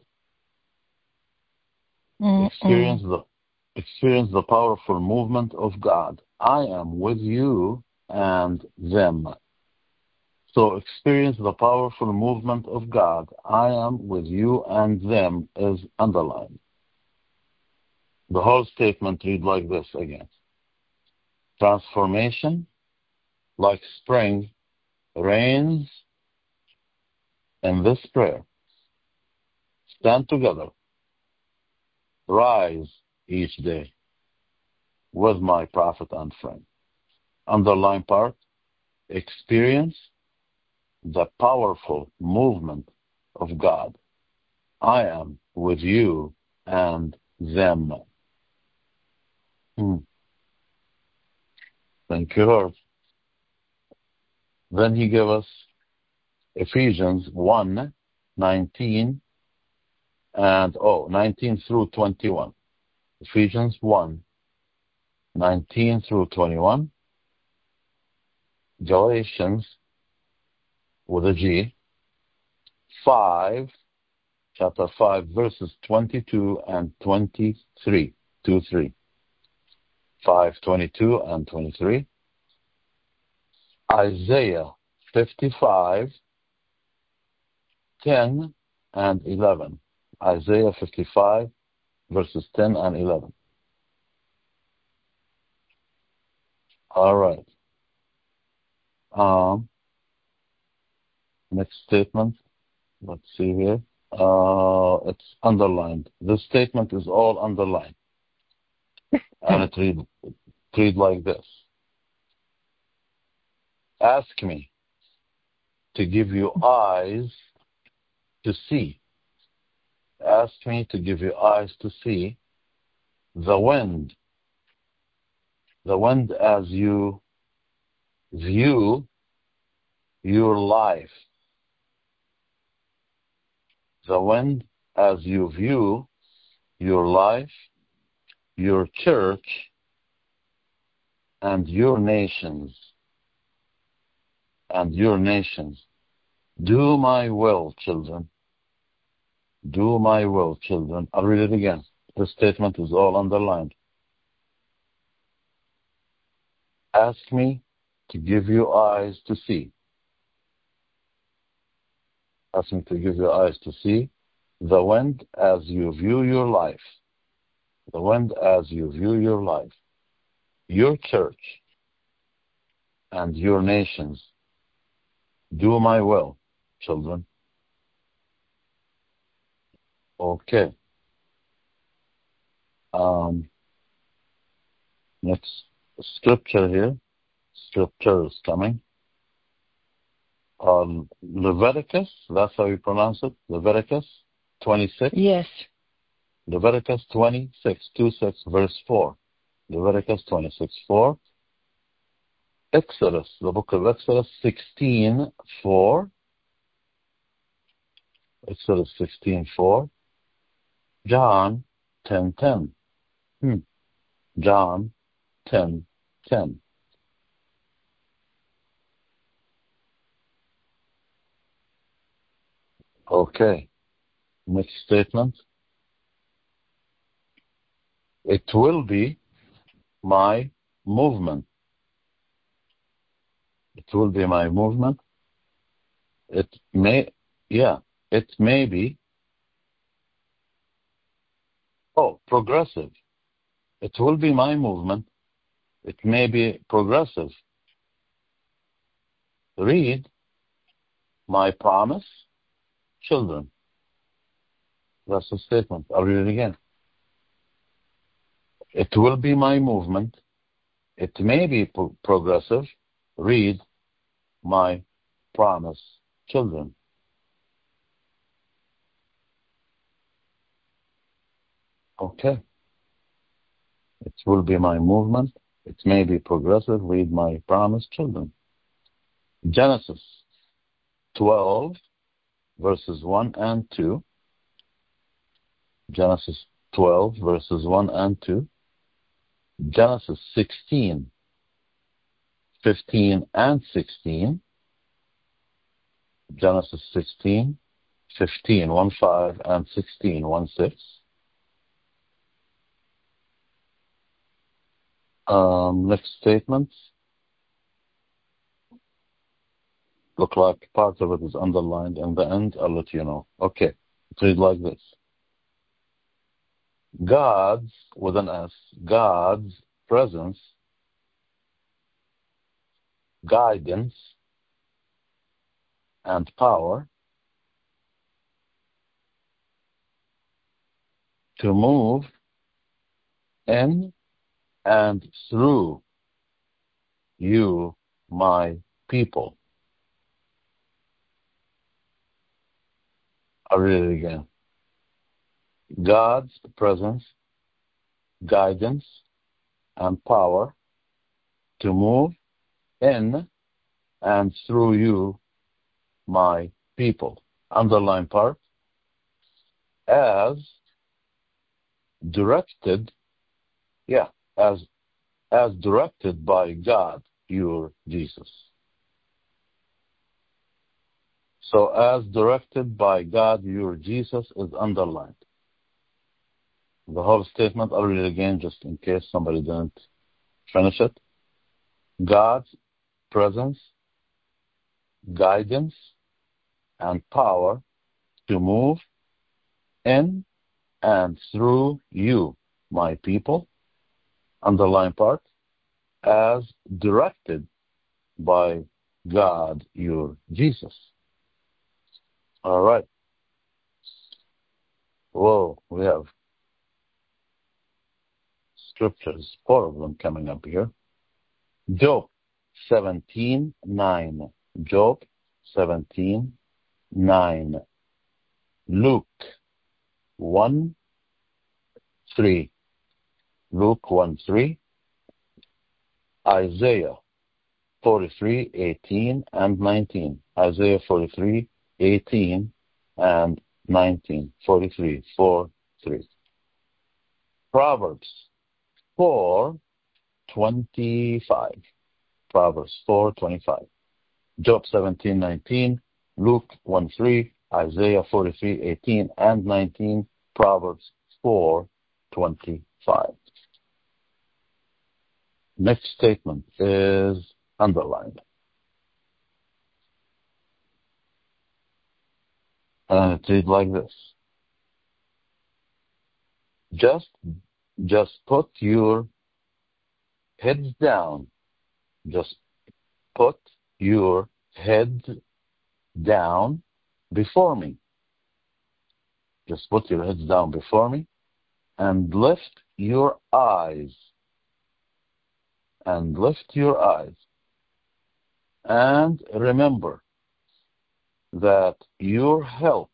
Experience the powerful movement of God. I am with you and them. So experience the powerful movement of God. I am with you and them is underlined. The whole statement reads like this again. Transformation like spring reigns in this prayer. Stand together. Rise each day with my prophet and friend. Underline part. Experience the powerful movement of God. I am with you and them. Thank you, Lord. Then he gave us Ephesians 1, 19 through 21. Ephesians 1, 19 through 21. Galatians with a G, chapter 5, verses 22 and 23, 2-3. 5, 22 and 23. Isaiah 55, 10 and 11. Isaiah 55, verses 10 and 11. All right. Next statement. Let's see here. It's underlined. This statement is all underlined. And it read like this. Ask me to give you eyes to see. Ask me to give you eyes to see the wind. The wind as you view your life. The wind as you view your life, your church, and your nations. And your nations. Do my will, children. Do my will, children. I'll read it again. This statement is all underlined. Ask me to give you eyes to see. Ask me to give you eyes to see the wind as you view your life. The wind as you view your life, your church, and your nations. Do my will, children. Okay. Next scripture here. Scripture is coming. Leviticus, that's how you pronounce it. Leviticus 26. Yes. Leviticus 26, verse 4. Leviticus 26:4. Exodus, the book of Exodus 16:4. Exodus 16:4. John 10:10. John 10:10. Okay. Next statement. It will be my movement. It will be my movement. It may be. Progressive. It will be my movement. It may be progressive. Read my promise, children. That's the statement. I'll read it again. It will be my movement. It may be progressive. Read my promise, children. Okay. It will be my movement. It may be progressive. Read my promise, children. Genesis 12, verses 1 and 2. Genesis 12, verses 1 and 2. Genesis 16, 15 and 16. Genesis 16, 15, 1, 5, and 16, 1, 6. Next statements. Look like part of it is underlined. In the end, I'll let you know. Okay. It reads like this. God's, with an S, God's presence, guidance, and power to move in and through you, my people. I'll read it again. God's presence, guidance, and power to move in and through you, my people. Underline part. As directed, as directed by God, your Jesus. So as directed by God, your Jesus is underlined. The whole statement, I'll read it again just in case somebody didn't finish it. God's presence, guidance, and power to move in and through you, my people. Underline part. As directed by God, your Jesus. All right. Whoa, we have scriptures, 4 of them coming up here. Job 17:9. Job 17:9. Luke 1:3. Luke 1:3. Isaiah 43:18 and 19. Isaiah 43:18 and 19. 43:4-3. Proverbs 4:25. Proverbs 4:25. Job 17:19. Luke 1:3. Isaiah 43:18 and 19. Proverbs 4:25. Next statement is underlined. And it reads like this. Just Just put your heads down. Just put your heads down before me. Just put your heads down before me and lift your eyes. And lift your eyes. And remember that your help,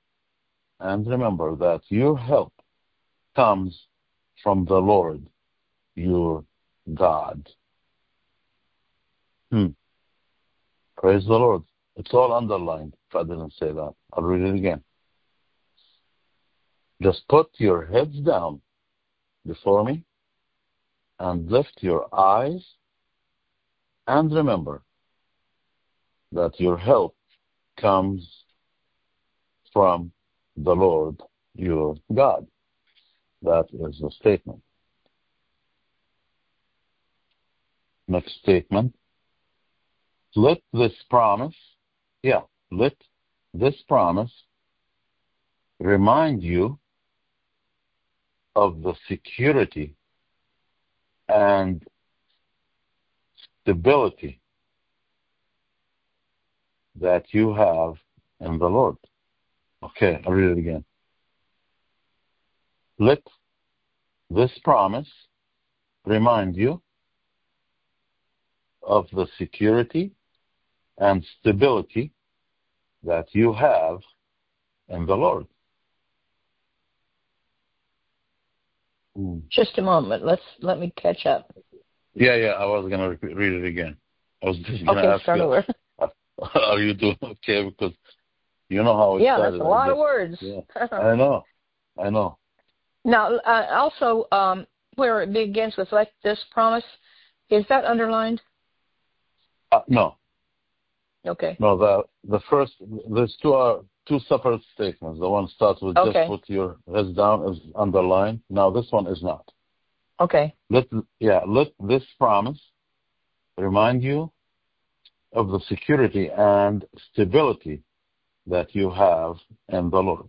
comes from the Lord, your God. Praise the Lord. It's all underlined if I didn't say that. I'll read it again. Just put your heads down before me and lift your eyes and remember that your help comes from the Lord, your God. That is the statement. Next statement. Let this promise remind you of the security and stability that you have in the Lord. Okay, I'll read it again. Let this promise remind you of the security and stability that you have in the Lord. Just a moment. Let me catch up. Yeah, I was going to read it again. I was just going to ask start you, over. are you doing okay? Because you know how it started. Yeah, that's a lot of words. Yeah. I know. Now, also, where it begins with "let this promise," is that underlined? No. Okay. No, the first, there's two separate statements. The one starts with just put your heads down is underlined. Now this one is not. Okay. Let this promise remind you of the security and stability that you have in the Lord.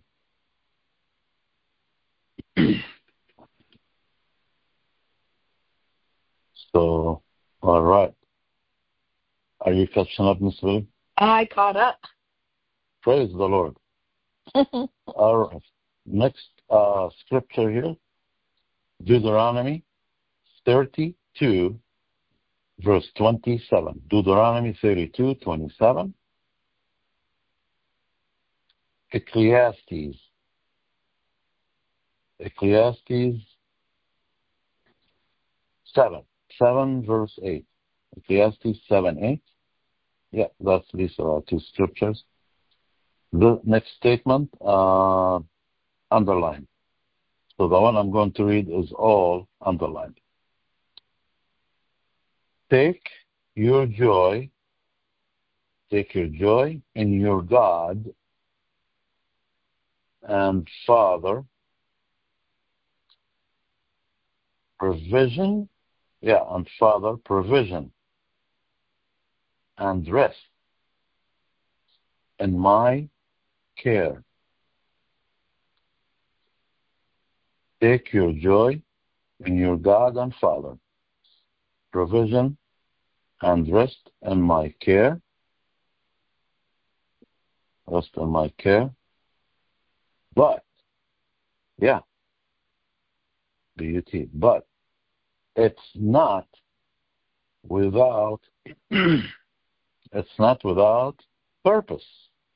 So, all right. Are you catching up, Miss Willie? I caught up. Praise the Lord. All right. Next scripture here, Deuteronomy 32, verse 27. Deuteronomy 32, 27. Ecclesiastes 7 verse 8. Ecclesiastes 7, 8. Yeah, these are two scriptures. The next statement, underlined. So the one I'm going to read is all underlined. Take your joy in your God and Father. Provision and rest in my care. Take your joy in your God and Father. Provision and rest in my care. Rest in my care. But, beauty. But it's not without purpose.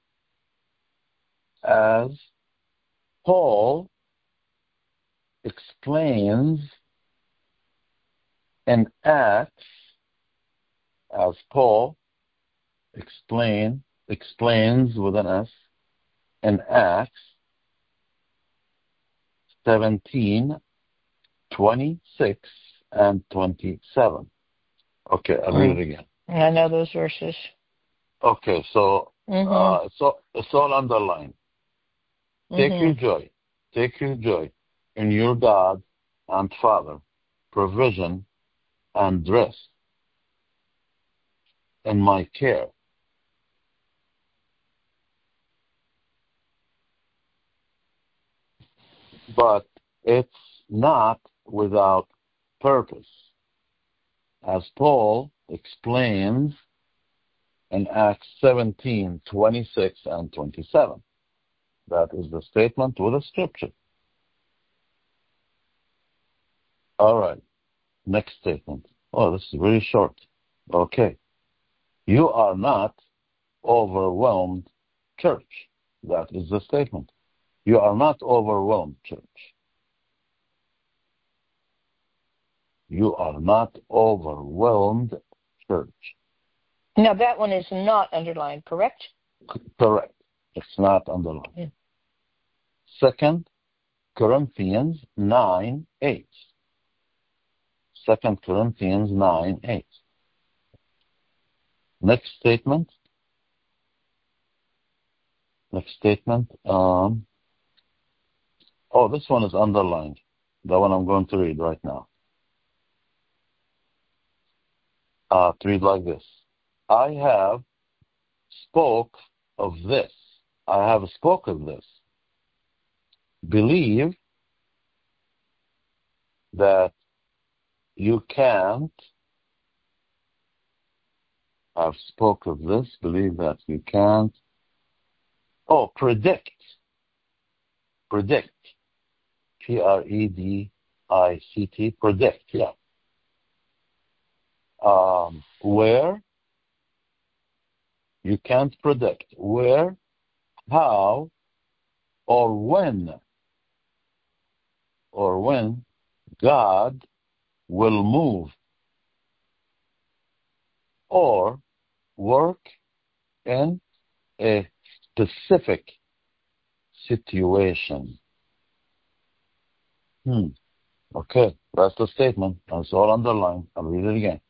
As Paul explains in Acts, explains with an S in Acts 17, 26 and 27. Okay, I'll read it again. I know those verses. Okay, so it's all underlined. Take your joy in your God and Father, provision and rest in my care. But it's not without purpose, as Paul explains in Acts 17, 26 and 27. That is the statement with a scripture. All right. Next statement. Oh, this is really short. Okay. You are not overwhelmed, church. That is the statement. You are not overwhelmed, church. You are not overwhelmed, church. Now, that one is not underlined, correct? Correct. It's not underlined. Yeah. 2 Corinthians 9:8. 2 Corinthians 9:8. Next statement. Next statement. Oh, this one is underlined. The one I'm going to read right now. To read like this. I have spoke of this. I have spoke of this. Believe that you can't. I've spoke of this. Believe that you can't. Oh, predict. Predict. Predict. Predict, yeah. Where you can't predict. Where, how, or when God will move or work in a specific situation. Okay, that's the statement. That's all underlined. I'll read it again.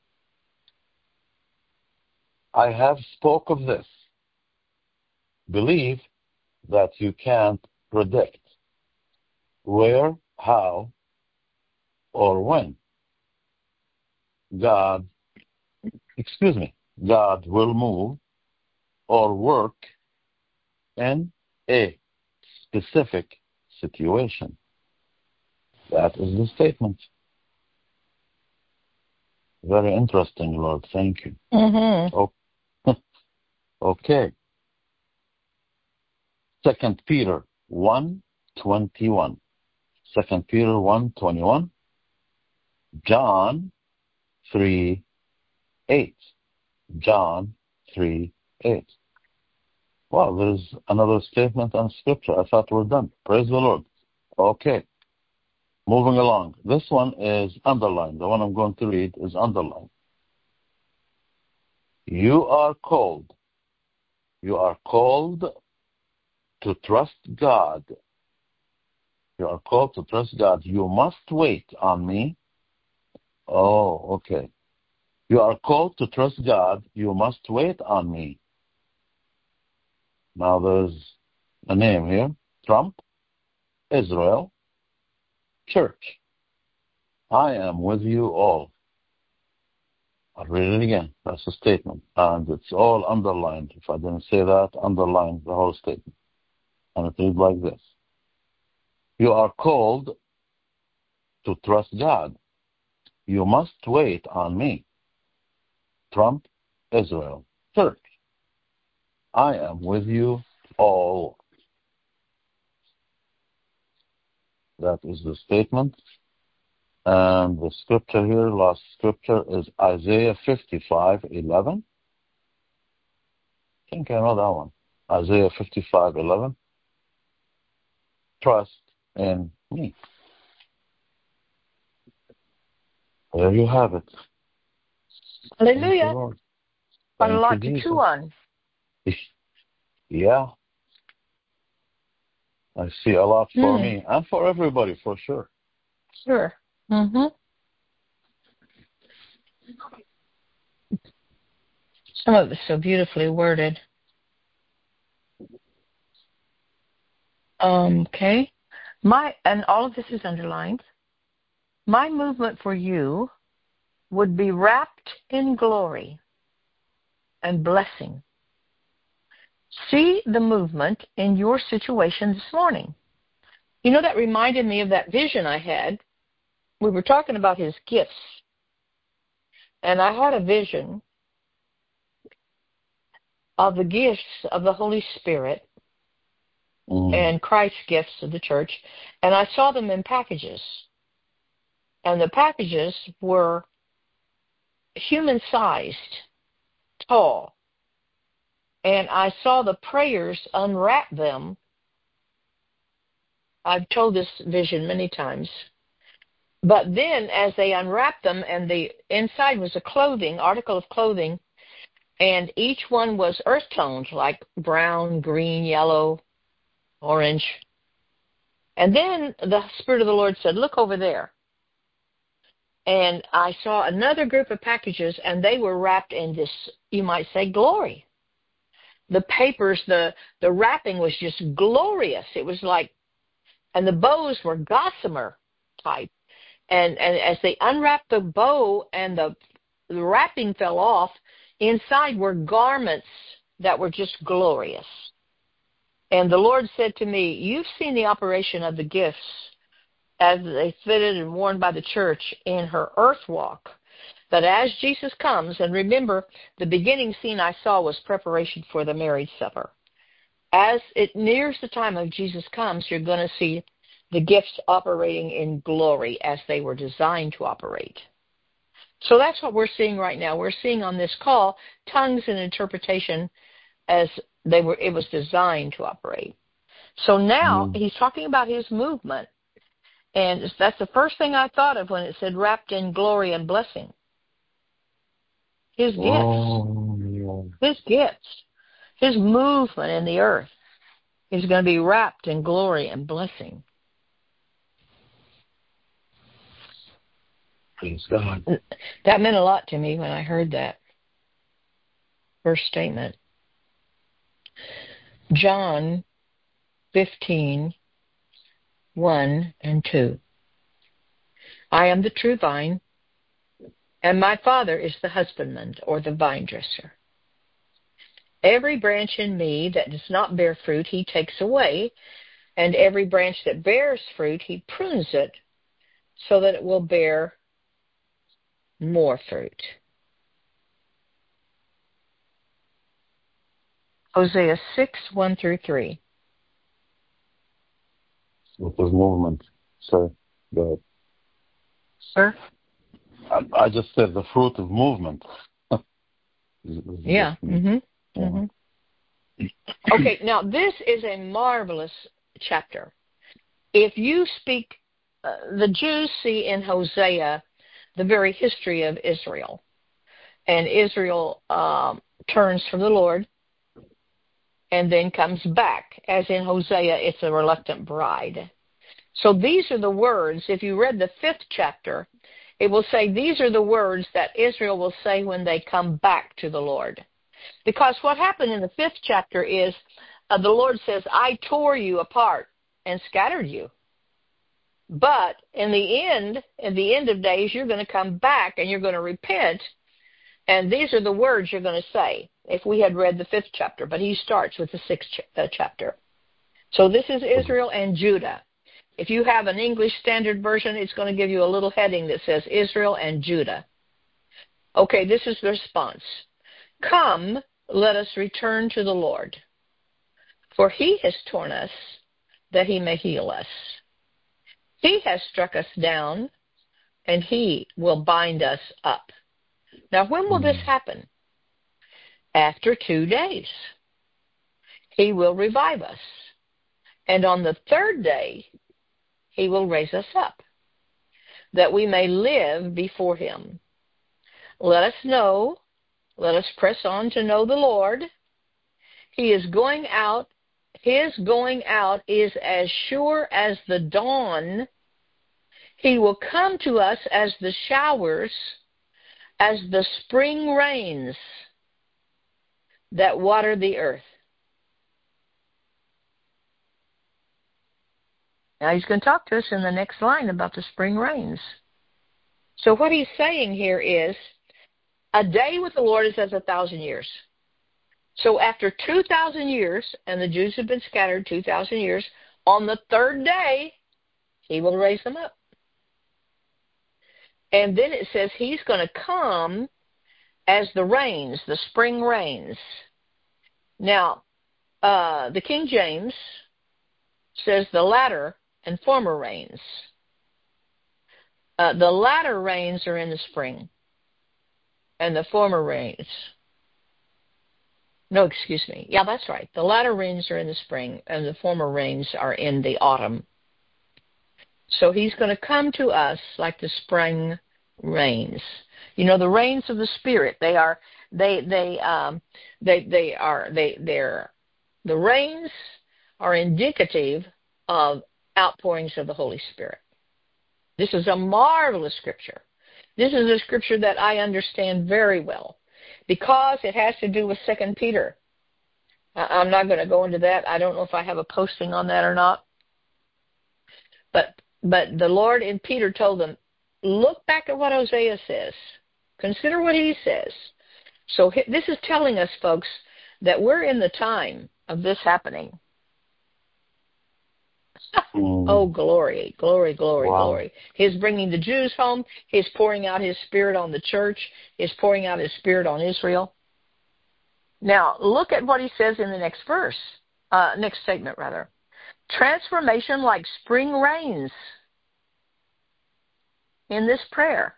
I have spoke of this. Believe that you can't predict where, how, or when God will move or work in a specific situation. That is the statement. Very interesting, Lord. Thank you. Mm-hmm. Okay. 2 Peter 1:21. 2 Peter 1:21. John 3:8. John 3:8. Wow, there's another statement on scripture. I thought we're done. Praise the Lord. Okay. Moving along. This one is underlined. The one I'm going to read is underlined. You are called. You are called to trust God. You are called to trust God. You must wait on me. Oh, okay. You are called to trust God. You must wait on me. Now there's a name here. Trump, Israel, Church. I am with you all. I'll read it again. That's a statement. And it's all underlined. If I didn't say that, underline the whole statement. And it reads like this. You are called to trust God. You must wait on me. Trump, Israel, Church. I am with you all. That is the statement. And the scripture here, last scripture, is Isaiah 55:11. I think I know that one. Isaiah 55:11. Trust in me. There you have it. Hallelujah. Got a lot to chew on. Yeah. I see a lot for me and for everybody, for sure. Sure. Mm-hmm. Some of it's so beautifully worded. Okay. And all of this is underlined. My movement for you would be wrapped in glory and blessing. See the movement in your situation this morning. You know, that reminded me of that vision I had we were talking about his gifts, and I had a vision of the gifts of the Holy Spirit and Christ's gifts to the church, and I saw them in packages. And the packages were human-sized, tall. And I saw the prayers unwrap them. I've told this vision many times. But then as they unwrapped them, and the inside was a article of clothing, and each one was earth tones, like brown, green, yellow, orange. And then the Spirit of the Lord said, look over there. And I saw another group of packages, and they were wrapped in this, you might say, glory. The papers, the wrapping was just glorious. It was like, and the bows were gossamer type. And as they unwrapped the bow and the wrapping fell off, inside were garments that were just glorious. And the Lord said to me, you've seen the operation of the gifts as they fitted and worn by the church in her earth walk. But as Jesus comes, and remember, the beginning scene I saw was preparation for the marriage supper. As it nears the time of Jesus comes, you're going to see the gifts operating in glory as they were designed to operate. So that's what we're seeing right now. We're seeing on this call tongues and interpretation as it was designed to operate. So now he's talking about his movement. And that's the first thing I thought of when it said wrapped in glory and blessing. His gifts, his movement in the earth is going to be wrapped in glory and blessing. Praise God. That meant a lot to me when I heard that first statement. John 15:1-2. I am the true vine, and my Father is the husbandman, or the vine dresser. Every branch in me that does not bear fruit, he takes away, and every branch that bears fruit, he prunes it, so that it will bear more fruit. Hosea 6:1-3. What was movement? Sorry. Go ahead. Sir? I just said the fruit of movement. Yeah. Okay, now this is a marvelous chapter. If you speak, the Jews see in Hosea the very history of Israel. And Israel turns from the Lord and then comes back. As in Hosea, it's a reluctant bride. So these are the words, if you read the 5th chapter, it will say these are the words that Israel will say when they come back to the Lord. Because what happened in the 5th chapter is the Lord says, I tore you apart and scattered you. But in the end of days, you're going to come back and you're going to repent. And these are the words you're going to say if we had read the 5th chapter. But he starts with the 6th chapter. So this is Israel and Judah. If you have an English Standard Version, it's going to give you a little heading that says Israel and Judah. Okay, this is the response. Come, let us return to the Lord, for he has torn us that he may heal us. He has struck us down, and he will bind us up. Now, when will this happen? After 2 days. He will revive us. And on the 3rd day, he will raise us up, that we may live before him. Let us press on to know the Lord. His going out is as sure as the dawn. He will come to us as the showers, as the spring rains that water the earth. Now he's going to talk to us in the next line about the spring rains. So what he's saying here is, a day with the Lord is as 1,000 years. So after 2,000 years, and the Jews have been scattered 2,000 years, on the 3rd day, he will raise them up. And then it says he's going to come as the rains, the spring rains. Now, the King James says the latter and former rains. The latter rains are in the spring, and the former rains. No, excuse me. Yeah, that's right. The latter rains are in the spring, and the former rains are in the autumn. So he's going to come to us like the spring rains. You know, the rains of the Spirit. The rains are indicative of outpourings of the Holy Spirit. This is a marvelous scripture. This is a scripture that I understand very well because it has to do with 2 Peter. I'm not going to go into that. I don't know if I have a posting on that or not. But the Lord in Peter told them, look back at what Hosea says. Consider what he says. So this is telling us, folks, that we're in the time of this happening. Oh, glory, glory, glory, Wow. glory. He's bringing the Jews home. He's pouring out his Spirit on the church. He's pouring out his Spirit on Israel. Now, look at what he says in the next verse, next statement, rather. Transformation like spring rains in this prayer.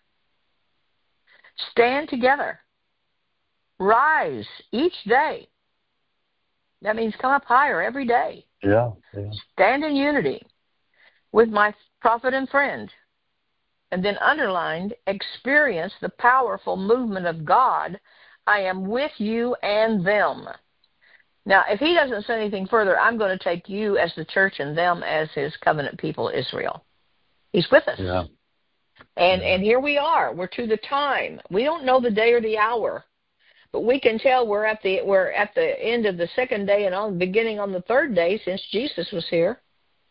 Stand together. Rise each day. That means come up higher every day. Yeah. Stand in unity with my prophet and friend. And then underlined, experience the powerful movement of God. I am with you and them. Now, if he doesn't say anything further, I'm going to take you as the church and them as his covenant people, Israel. He's with us. Yeah. And here we are. We're to the time. We don't know the day or the hour, but we can tell we're at the end of the second day and beginning on the third day since Jesus was here.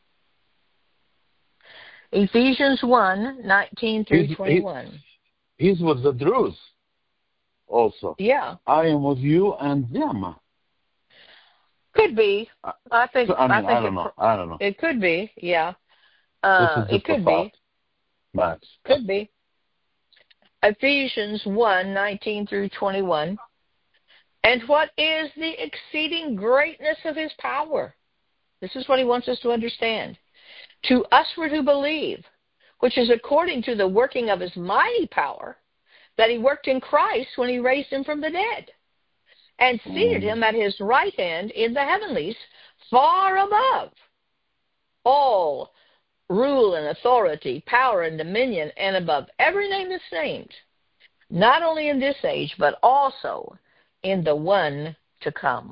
Ephesians 1:19 through 21. He's with the Druze also. Yeah. I am with you and them. Could be. I don't know. I don't know. It could be, yeah. It could be. Max. Could be. Ephesians 1:19 through 21. And what is the exceeding greatness of his power? This is what he wants us to understand. To us who believe, which is according to the working of his mighty power, that he worked in Christ when he raised him from the dead, and seated him at his right hand in the heavenlies, far above all rule and authority, power and dominion, and above every name that's named, not only in this age, but also in the one to come.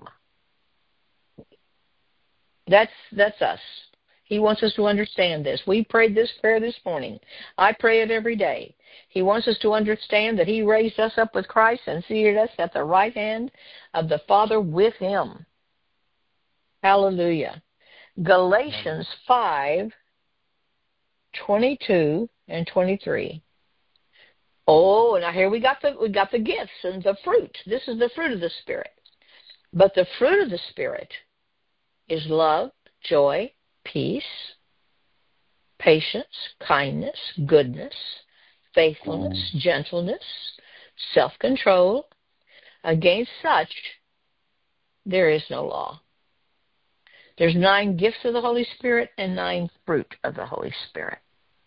That's us. He wants us to understand this. We prayed this prayer this morning. I pray it every day. He wants us to understand that he raised us up with Christ and seated us at the right hand of the Father with him. Hallelujah. Galatians 5:22 and 23. Oh, now here we got the gifts and the fruit. This is the fruit of the Spirit. But the fruit of the Spirit is love, joy, peace, patience, kindness, goodness, faithfulness, gentleness, self-control. Against such, there is no law. There's 9 gifts of the Holy Spirit and 9 fruit of the Holy Spirit.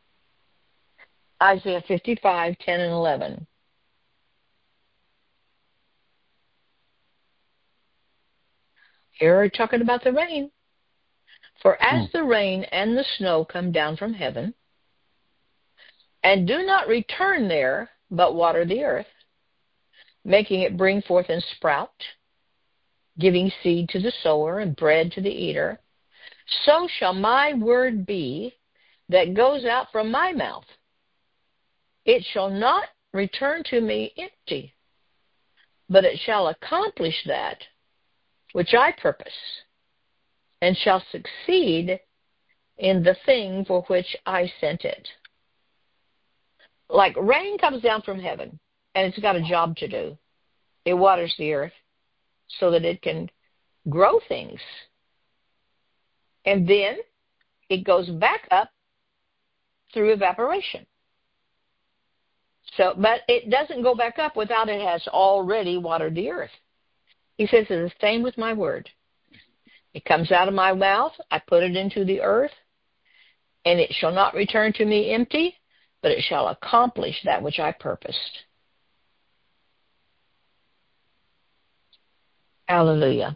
Isaiah 55:10 and 11. Here we're talking about the rain. For as the rain and the snow come down from heaven, and do not return there, but water the earth, making it bring forth and sprout, giving seed to the sower and bread to the eater, so shall my word be that goes out from my mouth. It shall not return to me empty, but it shall accomplish that which I purpose, and shall succeed in the thing for which I sent it. Like rain comes down from heaven, and it's got a job to do. It waters the earth so that it can grow things. And then it goes back up through evaporation. So, but it doesn't go back up without it has already watered the earth. He says it is the same with my word. It comes out of my mouth, I put it into the earth, and it shall not return to me empty, but it shall accomplish that which I purposed. Hallelujah.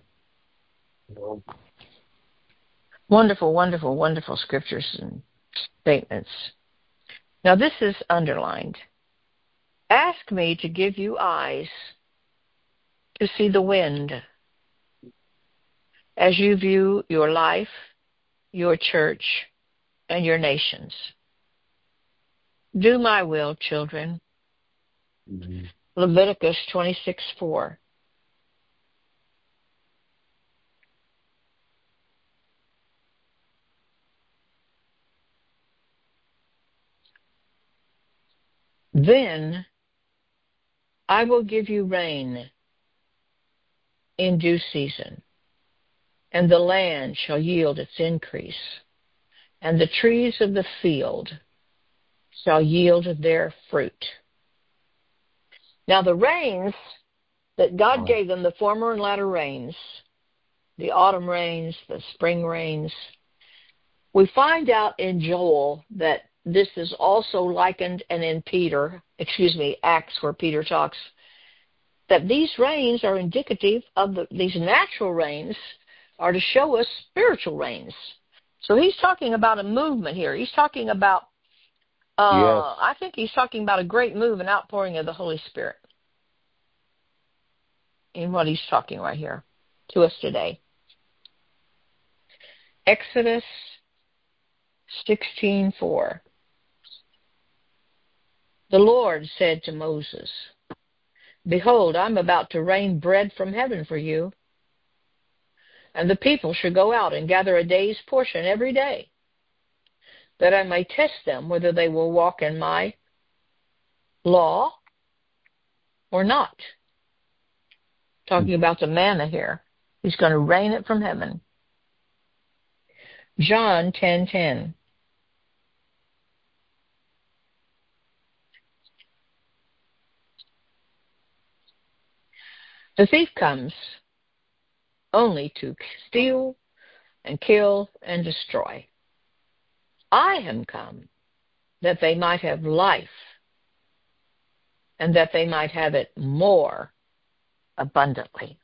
Wonderful, wonderful, wonderful scriptures and statements. Now this is underlined. Ask me to give you eyes to see the wind as you view your life, your church, and your nations. Do my will, children. Mm-hmm. Leviticus 26:4. Then I will give you rain in due season, and the land shall yield its increase, and the trees of the field shall yield their fruit. Now the rains that God gave them, the former and latter rains, the autumn rains, the spring rains, we find out in Joel that this is also likened, and in Acts, where Peter talks, that these rains are indicative of these natural rains are to show us spiritual rains. So he's talking about a movement here. He's talking about, yes. I think he's talking about a great move and outpouring of the Holy Spirit in what he's talking right here to us today. Exodus 16:4. The Lord said to Moses, behold, I'm about to rain bread from heaven for you, and the people should go out and gather a day's portion every day, that I may test them whether they will walk in my law or not. Talking about the manna here. He's going to rain it from heaven. John 10:10. The thief comes only to steal and kill and destroy. I am come that they might have life, and that they might have it more abundantly.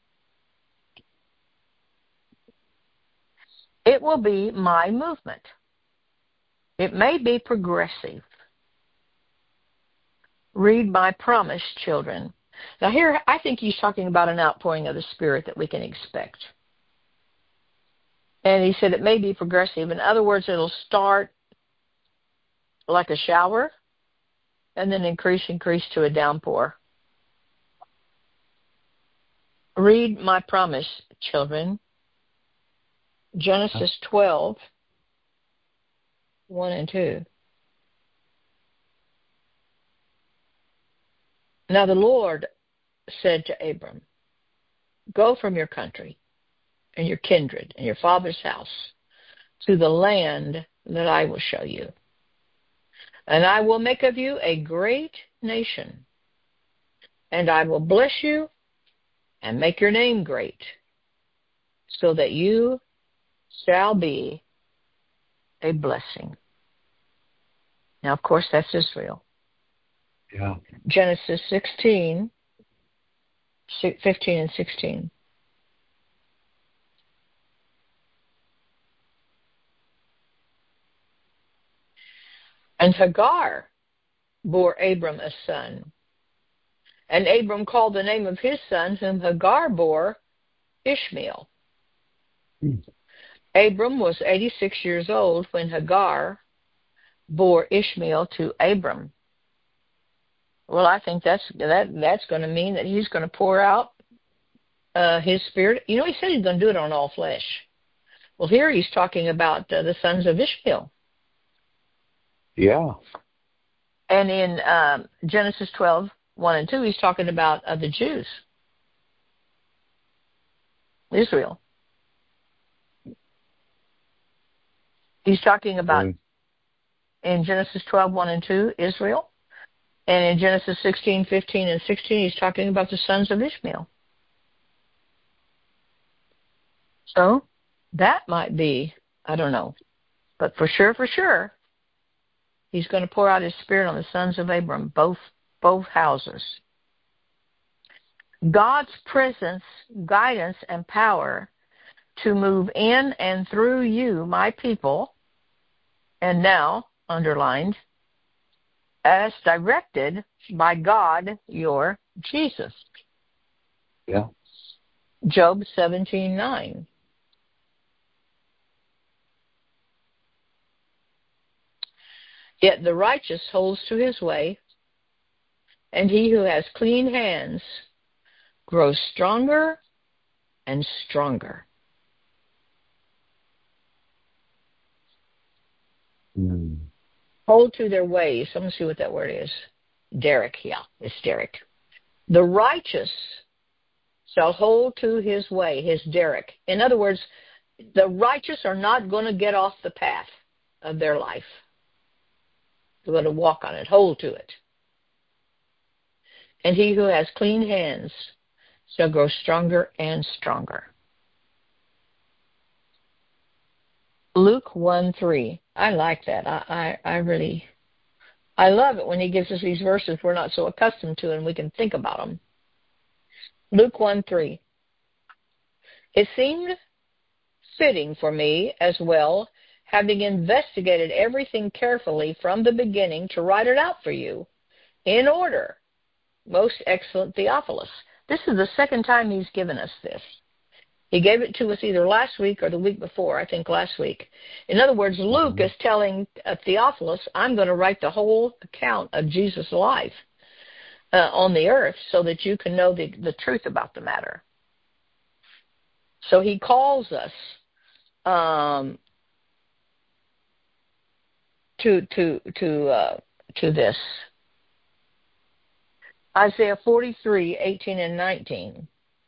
It will be my movement. It may be progressive. Read my promise, children. Now here, I think he's talking about an outpouring of the Spirit that we can expect. And he said it may be progressive. In other words, it'll start like a shower and then increase to a downpour. Read my promise, children. Genesis 12:1-2. Now the Lord said to Abram, go from your country and your kindred and your father's house to the land that I will show you. And I will make of you a great nation, and I will bless you and make your name great, so that you shall be a blessing. Now, of course, that's Israel. Yeah. Genesis 16, 15 and 16. And Hagar bore Abram a son, and Abram called the name of his son, whom Hagar bore, Ishmael. Abram was 86 years old when Hagar bore Ishmael to Abram. Well, I think that's going to mean that he's going to pour out his Spirit. You know, he said he's going to do it on all flesh. Well, here he's talking about the sons of Ishmael. Yeah. And in Genesis 12:1-2, he's talking about the Jews, Israel. He's talking about, in Genesis 12:1-2, Israel. And in Genesis 16, 15, and 16, he's talking about the sons of Ishmael. So that might be, I don't know. But for sure, he's going to pour out his Spirit on the sons of Abram, both houses. God's presence, guidance, and power to move in and through you, my people, and now, underlined, as directed by God, your Jesus. Yeah. Job 17:9. Yet the righteous holds to his way, and he who has clean hands grows stronger and stronger. Hold to their ways. I'm going to see what that word is. Derek, yeah, it's Derek. The righteous shall hold to his way, his Derek. In other words, the righteous are not going to get off the path of their life. They're going to walk on it, hold to it. And he who has clean hands shall grow stronger and stronger. Luke 1:3. I like that. I love it when he gives us these verses we're not so accustomed to and we can think about them. Luke 1:3. It seemed fitting for me as well, having investigated everything carefully from the beginning, to write it out for you in order, most excellent Theophilus. This is the second time he's given us this. He gave it to us either last week or the week before, I think last week. In other words, Luke is telling Theophilus, I'm going to write the whole account of Jesus' life on the earth so that you can know the truth about the matter. So he calls us to this. Isaiah 43:18 and 19.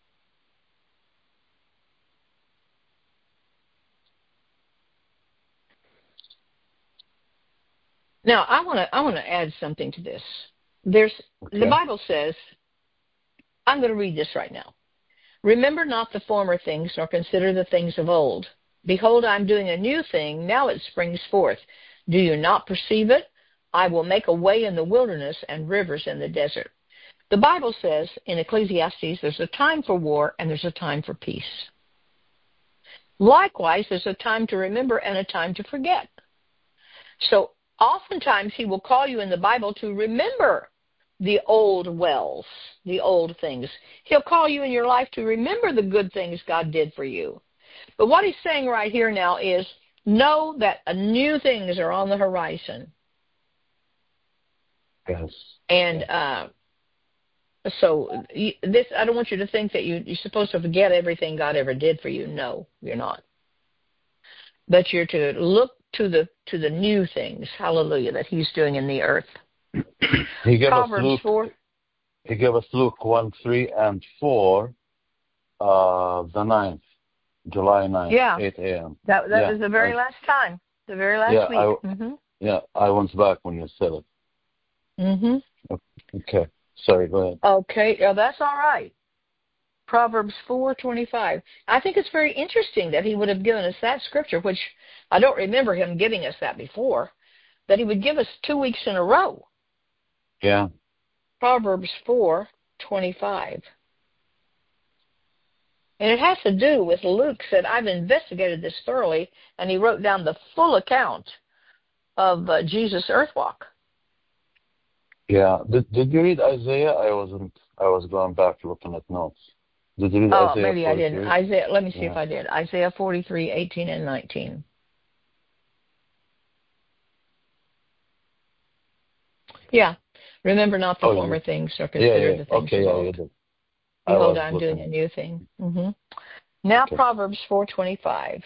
Now, I want to add something to this. The Bible says, I'm going to read this right now. Remember not the former things, nor consider the things of old. Behold, I'm doing a new thing, now it springs forth. Do you not perceive it? I will make a way in the wilderness and rivers in the desert. The Bible says in Ecclesiastes, there's a time for war and there's a time for peace. Likewise, there's a time to remember and a time to forget. So oftentimes he will call you in the Bible to remember the old wells, the old things. He'll call you in your life to remember the good things God did for you. But what he's saying right here now is, know that new things are on the horizon. Yes. And so this, I don't want you to think that you're supposed to forget everything God ever did for you. No, you're not. But you're to look to the new things, hallelujah, that he's doing in the earth. He gave Proverbs us Luke 4. He gave us Luke 1:3 and 4, the 9th, July 9th, 8 a.m. That was the very last time, the very last week. I went back when you said it. Mm-hmm. Okay. Sorry, go ahead. Okay, that's all right. Proverbs 4:25. I think it's very interesting that he would have given us that scripture, which I don't remember him giving us that before, that he would give us 2 weeks in a row. Yeah. Proverbs 4:25. And it has to do with Luke said, I've investigated this thoroughly, and he wrote down the full account of Jesus' earth walk. Yeah. Did you read Isaiah? I was going back looking at notes. Did you read Isaiah? Maybe 43? I didn't. Isaiah. Let me see if I did. Isaiah 43:18 and 19. Yeah. Remember not the former things, or consider the things of old. You did. Behold, I'm doing a new thing. Mm-hmm. Now Proverbs 4:25.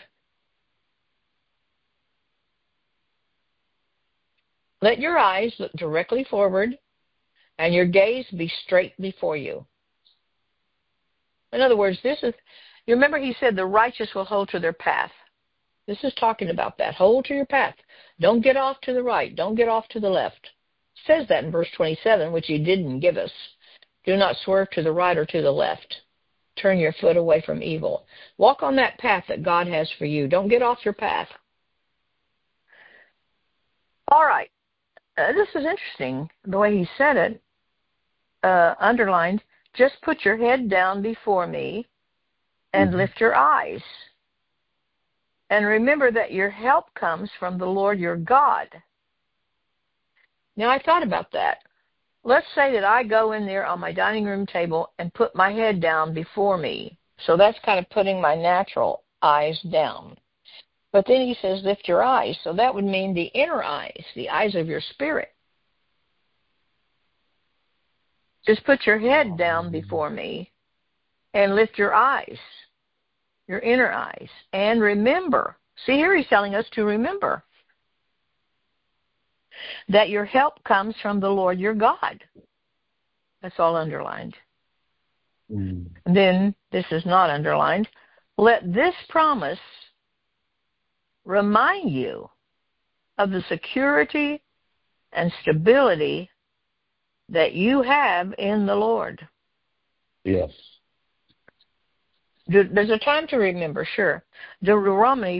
Let your eyes look directly forward, and your gaze be straight before you. In other words, you remember he said the righteous will hold to their path. This is talking about that. Hold to your path. Don't get off to the right. Don't get off to the left. says that in verse 27, which he didn't give us. Do not swerve to the right or to the left. Turn your foot away from evil. Walk on that path that God has for you. Don't get off your path. All right. This is interesting, the way he said it, underlined. Just put your head down before me and lift your eyes. And remember that your help comes from the Lord your God. Now, I thought about that. Let's say that I go in there on my dining room table and put my head down before me. So that's kind of putting my natural eyes down. But then he says, lift your eyes. So that would mean the inner eyes, the eyes of your spirit. Just put your head down before me and lift your eyes, your inner eyes. And remember. See, here he's telling us to remember that your help comes from the Lord your God. That's all underlined. Then, this is not underlined. Let this promise remind you of the security and stability that you have in the Lord. Yes. There's a time to remember, sure. Deuteronomy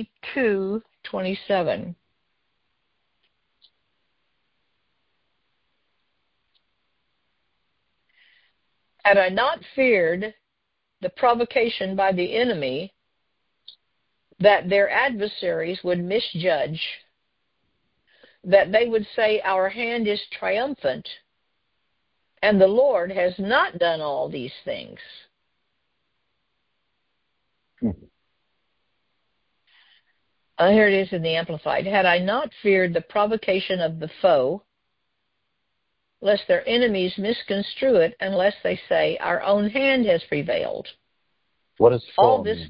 32:27. Had I not feared the provocation by the enemy, that their adversaries would misjudge, that they would say, our hand is triumphant, and the Lord has not done all these things. Here it is in the Amplified. Had I not feared the provocation of the foe, lest their enemies misconstrue it, unless they say, our own hand has prevailed. What is all this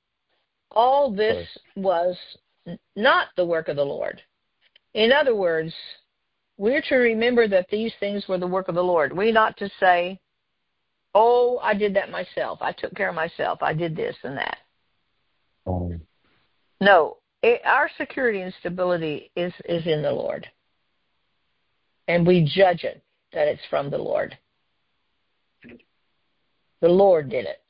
was not the work of the Lord. In other words, we're to remember that these things were the work of the Lord. We're not to say, oh, I did that myself. I took care of myself. I did this and that. No, our security and stability is in the Lord. And we judge it that it's from the Lord. The Lord did it.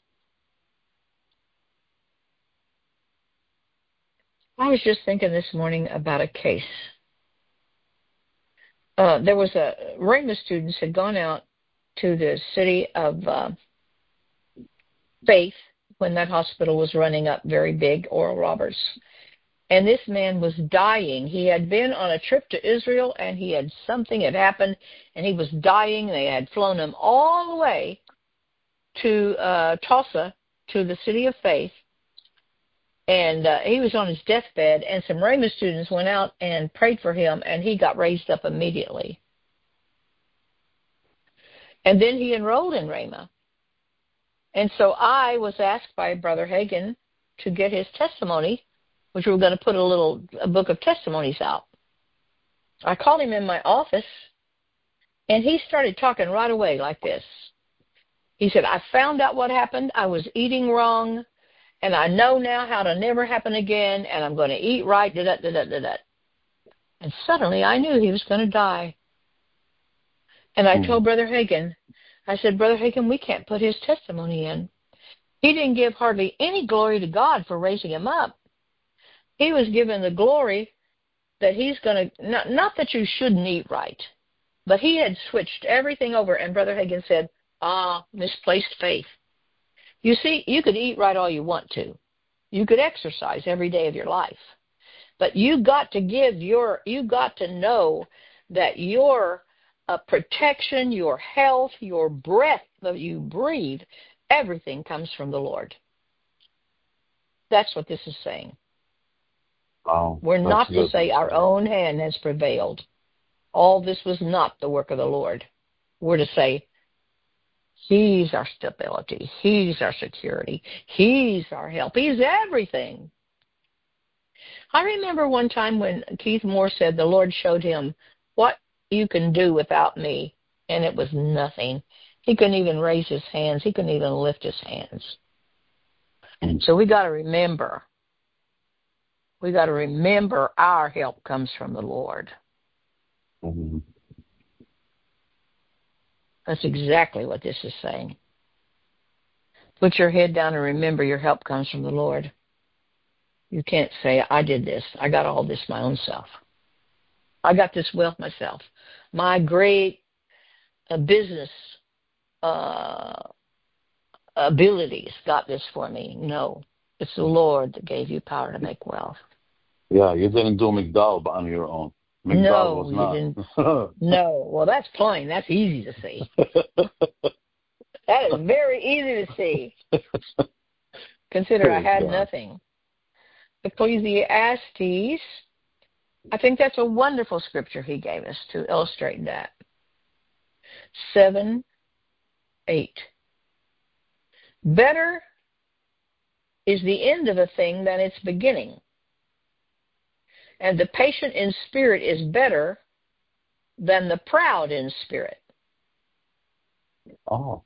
I was just thinking this morning about a case. There was Rhema students had gone out to the city of Faith when that hospital was running up very big, Oral Roberts. And this man was dying. He had been on a trip to Israel, and something had happened, and he was dying. They had flown him all the way to Tulsa, to the city of Faith. And he was on his deathbed, and some Rhema students went out and prayed for him, and he got raised up immediately. And then he enrolled in Rhema. And so I was asked by Brother Hagin to get his testimony, which we were going to put a book of testimonies out. I called him in my office, and he started talking right away like this. He said, I found out what happened. I was eating wrong. And I know now how to never happen again, and I'm going to eat right, da-da-da-da-da-da. And suddenly I knew he was going to die. And I told Brother Hagin, I said, Brother Hagin, we can't put his testimony in. He didn't give hardly any glory to God for raising him up. He was given the glory that he's going to, not that you shouldn't eat right, but he had switched everything over. And Brother Hagin said, misplaced faith. You see, you could eat right all you want to. You could exercise every day of your life. But you got to know that your protection, your health, your breath that you breathe, everything comes from the Lord. That's what this is saying. Wow, we're not good. to say our own hand has prevailed. All this was not the work of the Lord. We're to say, He's our stability. He's our security. He's our help. He's everything. I remember one time when Keith Moore said the Lord showed him what you can do without me, and it was nothing. He couldn't even raise his hands. He couldn't even lift his hands. So we got to remember. We got to remember our help comes from the Lord. Mm-hmm. That's exactly what this is saying. Put your head down and remember your help comes from the Lord. You can't say, I did this. I got all this my own self. I got this wealth myself. My great business abilities got this for me. No, it's the Lord that gave you power to make wealth. Yeah, you didn't do McDowell on your own. McDowell was not. You didn't. No, well, that's plain. That's easy to see. That is very easy to see. Consider I had nothing. Ecclesiastes, I think that's a wonderful scripture he gave us to illustrate that. 7:8. Better is the end of a thing than its beginning, and the patient in spirit is better than the proud in spirit. Oh.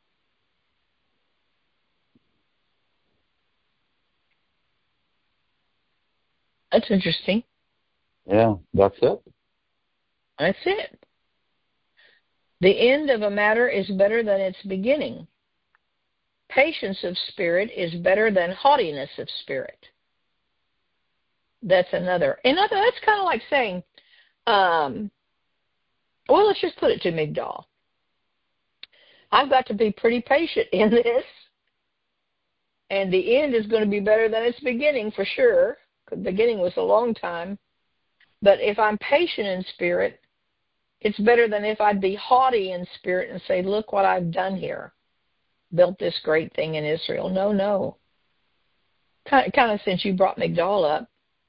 That's interesting. Yeah, that's it. That's it. The end of a matter is better than its beginning. Patience of spirit is better than haughtiness of spirit. That's another. And that's kind of like saying, well, let's just put it to Migdal. I've got to be pretty patient in this, and the end is going to be better than its beginning for sure. The beginning was a long time. But if I'm patient in spirit, it's better than if I'd be haughty in spirit and say, look what I've done here. Built this great thing in Israel. No. Kind of since you brought Migdal up,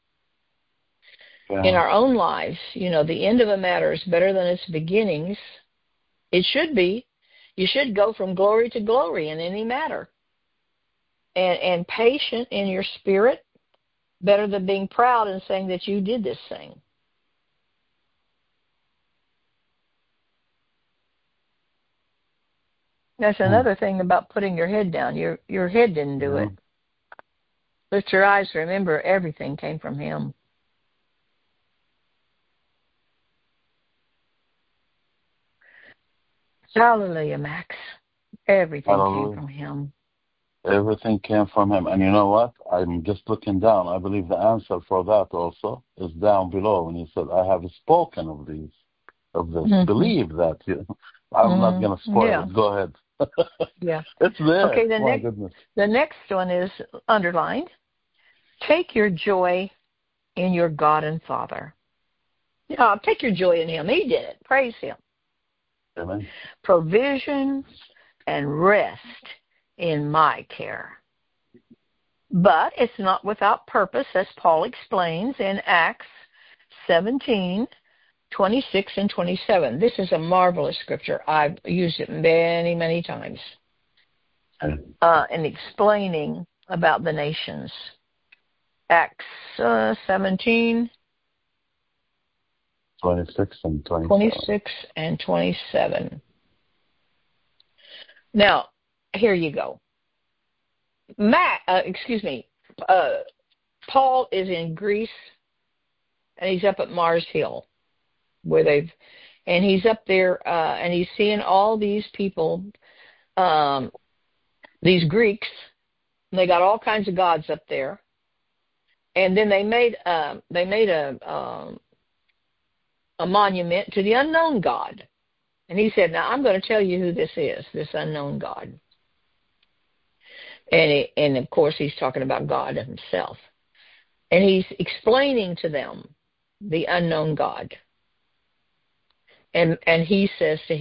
in our own lives, the end of a matter is better than its beginnings. It should be. You should go from glory to glory in any matter. And patient in your spirit, better than being proud and saying that you did this thing. That's another thing about putting your head down. Your head didn't do it. Lift your eyes, remember everything came from him. Hallelujah, Max. Everything came from him. Everything came from him. And you know what? I'm just looking down. I believe the answer for that also is down below when he said, I have spoken of this. Mm-hmm. Believe that. I'm not going to spoil it. Go ahead. Yeah. It's there. Okay, the next one is underlined. Take your joy in your God and Father. Yeah, take your joy in him. He did it. Praise him. Amen. Provision and rest in my care. But it's not without purpose, as Paul explains in Acts 17, 26 and 27. This is a marvelous scripture. I've used it many, many times in explaining about the nations. Acts 17, 26 and 27. 26 and 27. Now, here you go. Paul is in Greece, and he's up at Mars Hill, and he's up there, and he's seeing all these people, these Greeks, and they got all kinds of gods up there, and then they made a monument to the unknown God, and he said, "Now I'm going to tell you who this is, this unknown God." And of course, he's talking about God himself. And he's explaining to them the unknown God. And he says to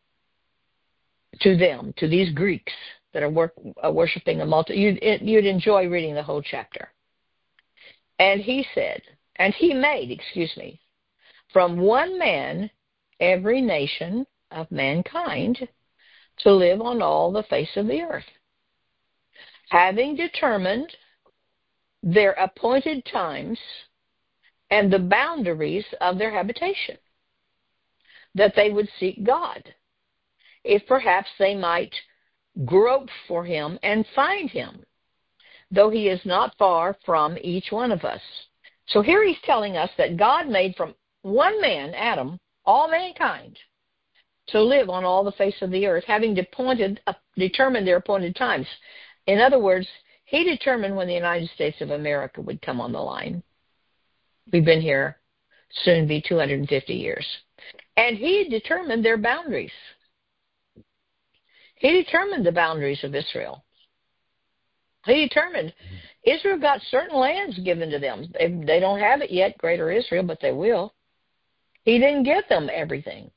them, to these Greeks that are worshiping a multitude, you'd enjoy reading the whole chapter. And he made from one man every nation of mankind to live on all the face of the earth, having determined their appointed times and the boundaries of their habitation, that they would seek God, if perhaps they might grope for him and find him, though he is not far from each one of us. So here he's telling us that God made from one man, Adam, all mankind, to live on all the face of the earth, having determined their appointed times. In other words, he determined when the United States of America would come on the line. We've been here soon be 250 years. And he determined their boundaries. He determined the boundaries of Israel. He determined Israel got certain lands given to them. They don't have it yet, Greater Israel, but they will. He didn't give them everything.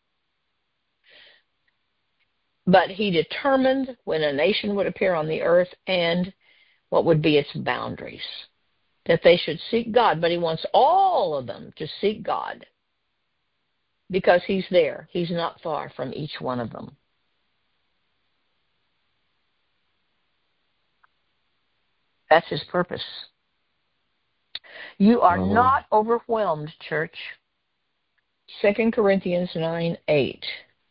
But he determined when a nation would appear on the earth and what would be its boundaries, that they should seek God. But he wants all of them to seek God because he's there. He's not far from each one of them. That's his purpose. You are not overwhelmed, church. 2 Corinthians 9:8.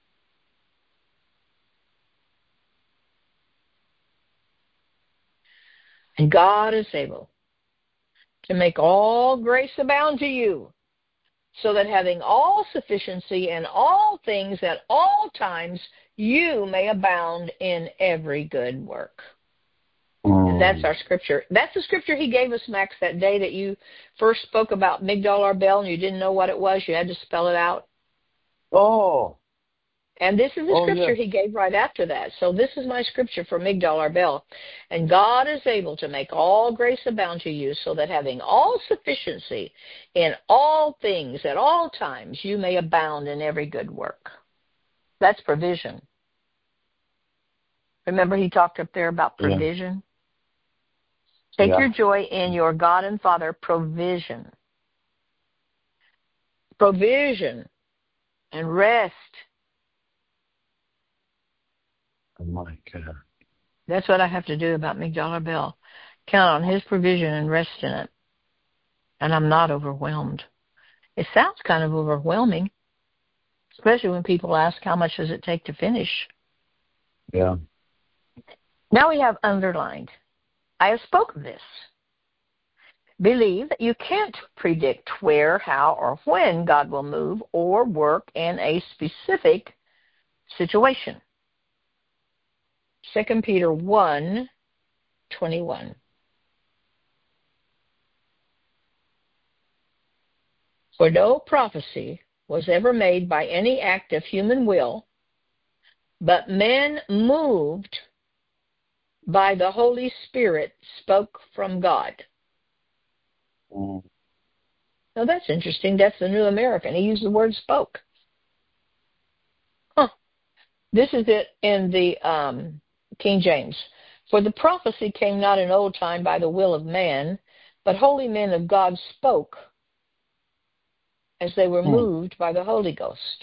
And God is able to make all grace abound to you, so that having all sufficiency in all things at all times, you may abound in every good work. And that's our scripture. That's the scripture he gave us, Max, that day that you first spoke about Migdal Arbel and you didn't know what it was. You had to spell it out. Oh. And this is the scripture he gave right after that. So this is my scripture for Migdal Arbel. And God is able to make all grace abound to you, so that having all sufficiency in all things at all times, you may abound in every good work. That's provision. Remember he talked up there about provision? Take your joy in your God and Father provision. Provision and rest. Oh my God. That's what I have to do about Migdal Arbel. Count on his provision and rest in it. And I'm not overwhelmed. It sounds kind of overwhelming, especially when people ask how much does it take to finish. Yeah. Now we have underlined. I have spoken this. Believe that you can't predict where, how, or when God will move or work in a specific situation. 2 Peter 1:21. For no prophecy was ever made by any act of human will, but men moved by the Holy Spirit spoke from God. Now that's interesting. That's the New American. He used the word spoke. This is it in the King James. For the prophecy came not in old time by the will of man, but holy men of God spoke as they were moved by the Holy Ghost.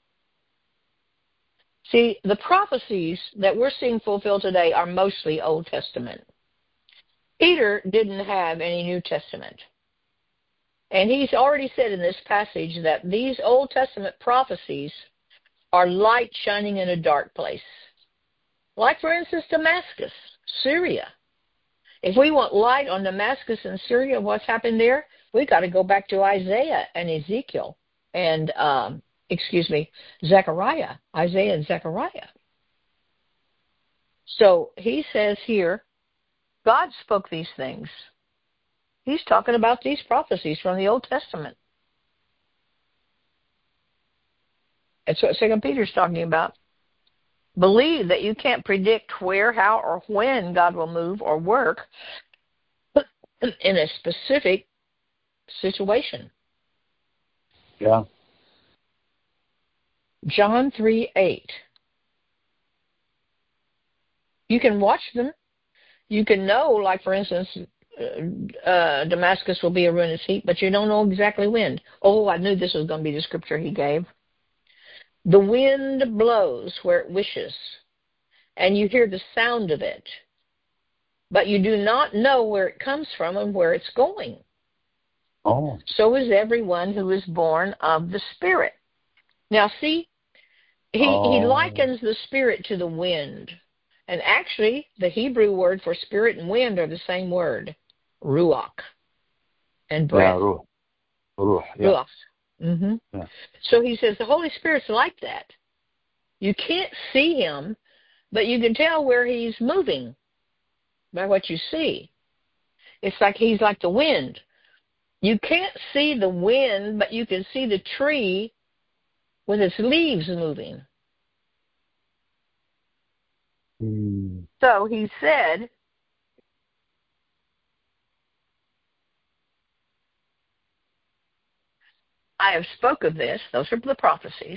See, the prophecies that we're seeing fulfilled today are mostly Old Testament. Peter didn't have any New Testament. And he's already said in this passage that these Old Testament prophecies are light shining in a dark place. Like, for instance, Damascus, Syria. If we want light on Damascus and Syria, what's happened there, we got to go back to Isaiah and Ezekiel and, Zechariah, Isaiah and Zechariah. So he says here, God spoke these things. He's talking about these prophecies from the Old Testament. That's what 2 Peter's talking about. Believe that you can't predict where, how, or when God will move or work in a specific situation. Yeah. John 3:8. You can watch them. You can know, like, for instance, Damascus will be a ruinous heap, but you don't know exactly when. Oh, I knew this was going to be the scripture he gave. The wind blows where it wishes, and you hear the sound of it, but you do not know where it comes from and where it's going. Oh. So is everyone who is born of the Spirit. Now, see, he likens the Spirit to the wind. And actually, the Hebrew word for spirit and wind are the same word, ruach, and breath. Yeah, ruach. Yeah. Ruach. Mm-hmm. Yeah. So he says the Holy Spirit's like that. You can't see him, but you can tell where he's moving by what you see. It's like he's like the wind. You can't see the wind, but you can see the tree with its leaves moving. So he said, I have spoke of this. Those are the prophecies.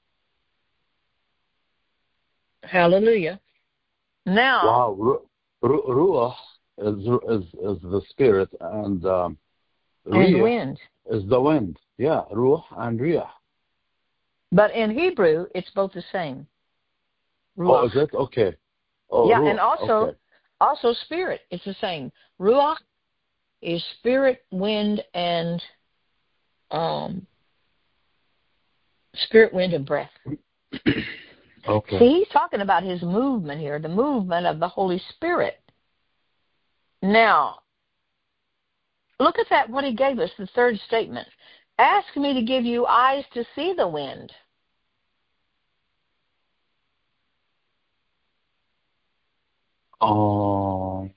Hallelujah. Now, wow, Ruach is the spirit, and and wind. is the wind. Yeah, Ruach and Riyah. But in Hebrew, it's both the same. Ruach. Oh, is it? Okay. Oh, yeah, Ruach. And also, okay. also spirit. It's the same. Ruach is spirit, wind, and spirit, wind, and breath. Okay. See, he's talking about his movement here, the movement of the Holy Spirit. Now, look at that, what he gave us, the third statement. Ask me to give you eyes to see the wind. Oh.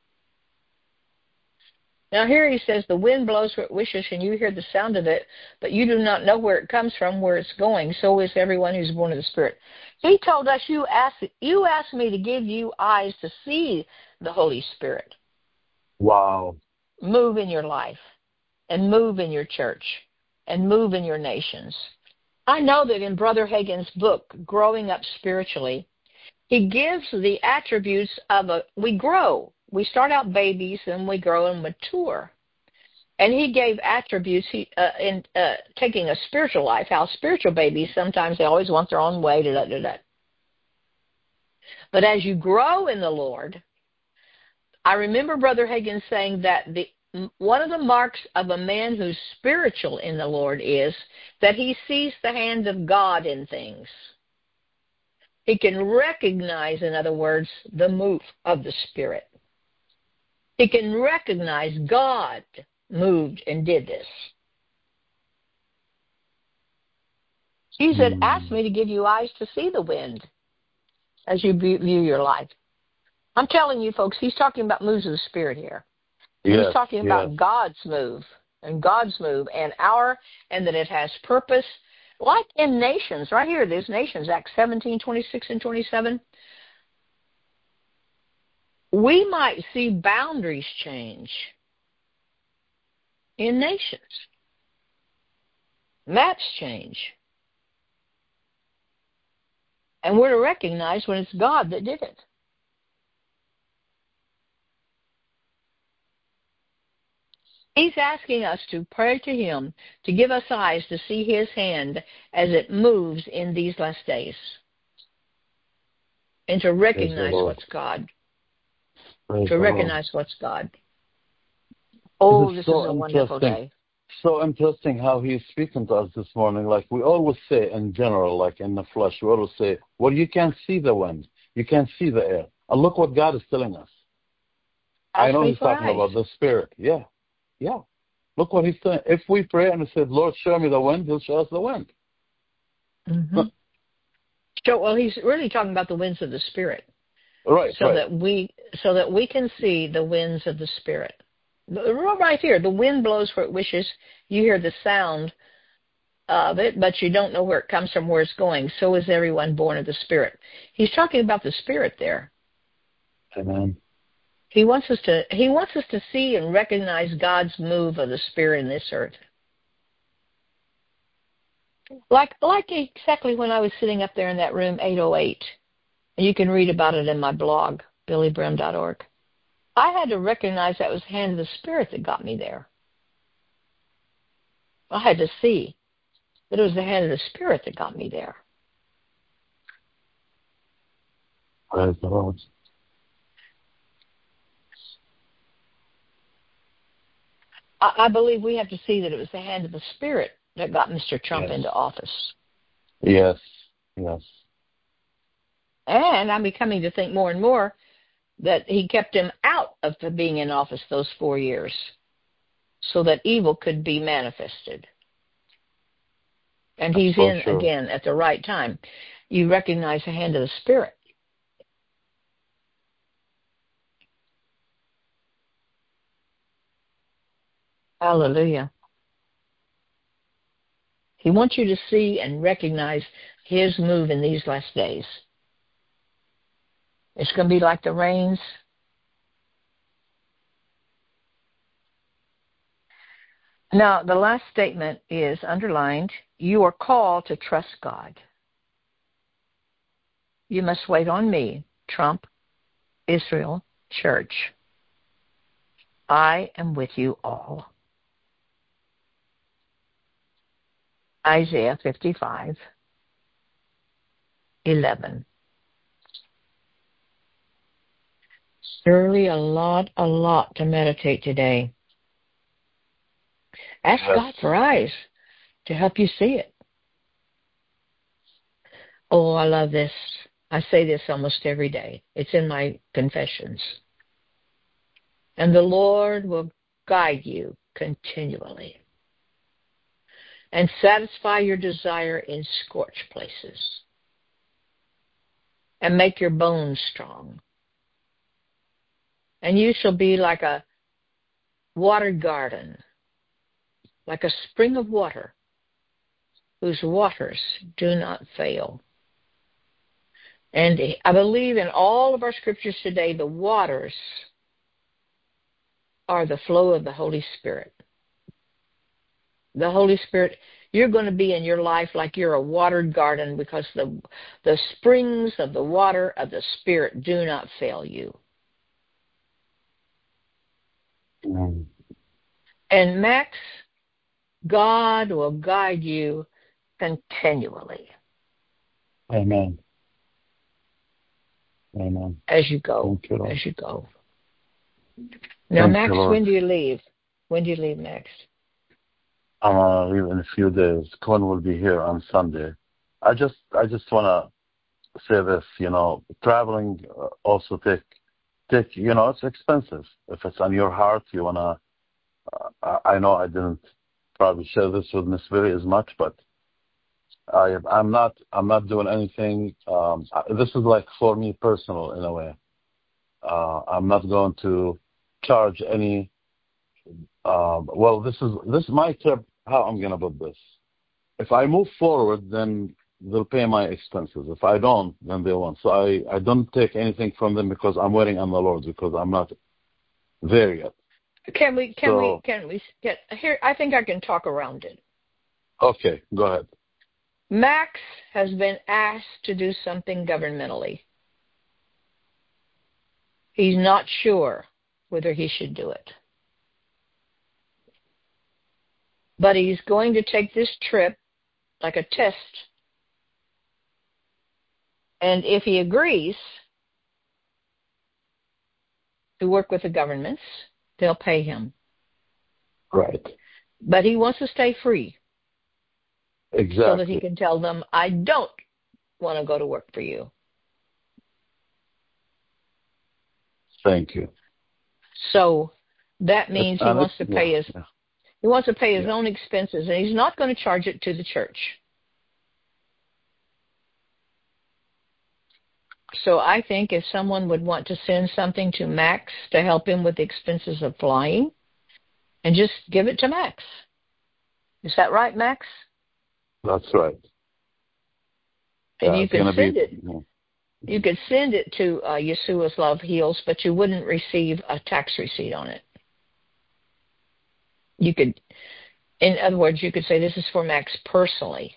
Now here he says, the wind blows where it wishes, and you hear the sound of it, but you do not know where it comes from, where it's going. So is everyone who's born of the Spirit. He told us, you asked me to give you eyes to see the Holy Spirit. Wow. Move in your life, and move in your church, and move in your nations. I know that in Brother Hagin's book, Growing Up Spiritually, he gives the attributes of we grow. We start out babies and we grow and mature. And he gave attributes in taking a spiritual life, how spiritual babies, sometimes they always want their own way. But as you grow in the Lord, I remember Brother Hagin saying that one of the marks of a man who's spiritual in the Lord is that he sees the hand of God in things. He can recognize, in other words, the move of the Spirit. He can recognize God moved and did this. He said, ask me to give you eyes to see the wind as you view your life. I'm telling you, folks, he's talking about moves of the Spirit here. Yes, he's talking about God's move and that it has purpose. Like in nations, right here, there's nations, Acts 17, 26 and 27. We might see boundaries change in nations. Maps change. And we're to recognize when it's God that did it. He's asking us to pray to him to give us eyes to see his hand as it moves in these last days. And to recognize what's God. Recognize what's God. Oh, this is a wonderful day. So interesting how he's speaking to us this morning. Like we always say in general, like in the flesh, we always say, well, you can't see the wind. You can't see the air. And look what God is telling us. I know he's talking about the Spirit. Yeah. Yeah. Look what he's saying. If we pray and we say, Lord, show me the wind, he'll show us the wind. Mm-hmm. So, he's really talking about the winds of the Spirit. Right. So that we can see the winds of the Spirit. Right here, the wind blows where it wishes. You hear the sound of it, but you don't know where it comes from, where it's going. So is everyone born of the Spirit. He's talking about the Spirit there. Amen. He wants us to see and recognize God's move of the Spirit in this earth. Like exactly when I was sitting up there in that room 808. And you can read about it in my blog, billybrim.org. I had to recognize that was the hand of the Spirit that got me there. I had to see that it was the hand of the Spirit that got me there. Praise the Lord. I believe we have to see that it was the hand of the Spirit that got Mr. Trump into office. Yes, yes. And I'm becoming to think more and more that he kept him out of being in office those 4 years so that evil could be manifested. And he's in again at the right time. you recognize the hand of the Spirit. Hallelujah. He wants you to see and recognize his move in these last days. It's going to be like the rains. Now, the last statement is underlined. You are called to trust God. You must wait on me, Trump, Israel, Church. I am with you all. Isaiah 55:11. Surely a lot to meditate today. Ask God for eyes to help you see it. Oh, I love this. I say this almost every day. It's in my confessions. And the Lord will guide you continually and satisfy your desire in scorched places and make your bones strong. And you shall be like a watered garden, like a spring of water, whose waters do not fail. And I believe in all of our scriptures today, the waters are the flow of the Holy Spirit. The Holy Spirit, you're going to be in your life like you're a watered garden because the springs of the water of the Spirit do not fail you. Mm. And Max, God will guide you continually. Amen. Amen. As you go. Thank you, as you go. Now, Thank Max, you, Lord. when do you leave? When do you leave, Max? I'm gonna leave in a few days. Cohen will be here on Sunday. I just wanna say this. Traveling also take. It's expensive. If it's on your heart, you wanna. I know I didn't probably share this with Miss Billy as much, but I'm not doing anything. This is like for me personal in a way. I'm not going to charge any. This is my trip. How I'm gonna put this? If I move forward, then they'll pay my expenses. If I don't, then they won't. So I don't take anything from them because I'm waiting on the Lord because I'm not there yet. Can we get here? I think I can talk around it. Okay, go ahead. Max has been asked to do something governmentally. He's not sure whether he should do it. But he's going to take this trip like a test. And if he agrees to work with the governments, they'll pay him. Right. But he wants to stay free. Exactly. So that he can tell them, I don't want to go to work for you. Thank you. So that means he wants to pay his own expenses, and he's not going to charge it to the church. So I think if someone would want to send something to Max to help him with the expenses of flying, and just give it to Max. Is that right, Max? That's right. And you can send it. You could send it to Yeshua's Love Heals, but you wouldn't receive a tax receipt on it. You could, in other words, you could say this is for Max personally.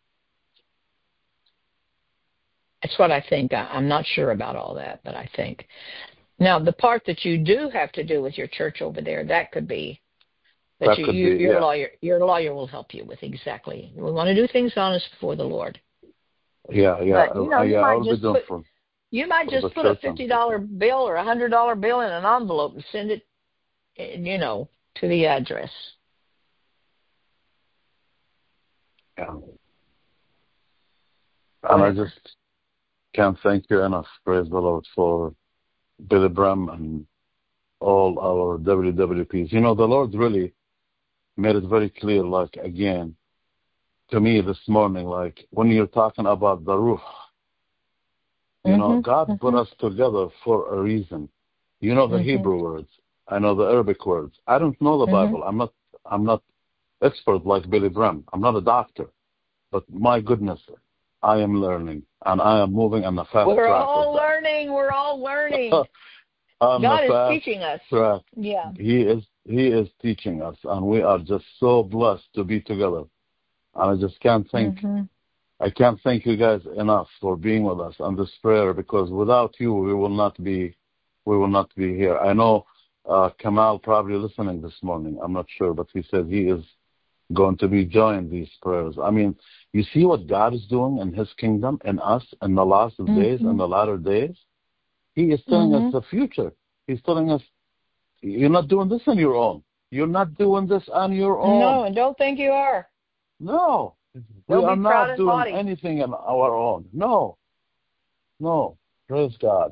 That's what I think. I'm not sure about all that, but I think. Now, the part that you do have to do with your church over there, that could be your lawyer will help you with exactly. We want to do things honest before the Lord. Yeah. But, you might just put a $50 bill or a $100 bill in an envelope and send it, to the address. Yeah. And I just can't thank you enough. Praise the Lord for Billy Bram and all our WWPs. The Lord really made it very clear, again, to me this morning, like when you're talking about the Ruh, God put us together for a reason. You know the Hebrew words. I know the Arabic words. I don't know the Bible. I'm not expert like Billy Graham. I'm not a doctor. But my goodness, I am learning, and I am moving on the fast track. We're all learning. God is teaching us. Track. Yeah. He is teaching us, and we are just so blessed to be together. And I just can't thank I can't thank you guys enough for being with us on this prayer, because without you we will not be here. I know Kamal probably listening this morning. I'm not sure, but he said he is going to be joining these prayers. I mean, you see what God is doing in His kingdom and us in the last days and the latter days. He is telling us the future. He's telling us, you're not doing this on your own. You're not doing this on your own. No, and don't think you are. No. We are not doing anything on our own. No. Praise God.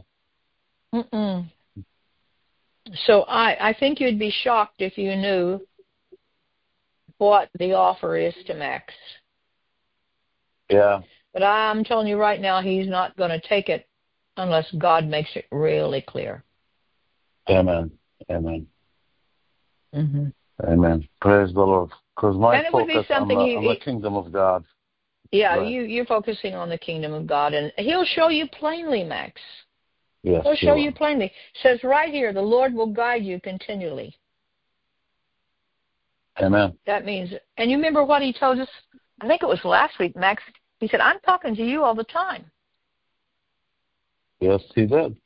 So I think you'd be shocked if you knew what the offer is to Max. Yeah. But I'm telling you right now, he's not going to take it unless God makes it really clear. Amen. Amen. Praise the Lord. Because my focus on the kingdom of God. Yeah, right. You're focusing on the kingdom of God, and He'll show you plainly, Max. Yes, He'll show you plainly. It says right here, the Lord will guide you continually. Amen. That means, and you remember what He told us? I think it was last week, Max. He said, I'm talking to you all the time. Yes, He did.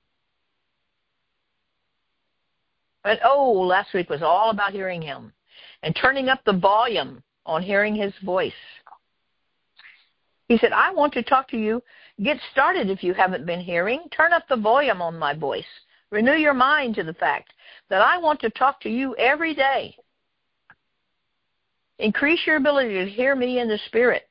And last week was all about hearing Him and turning up the volume on hearing His voice. He said, I want to talk to you. Get started if you haven't been hearing. Turn up the volume on my voice. Renew your mind to the fact that I want to talk to you every day. Increase your ability to hear me in the Spirit.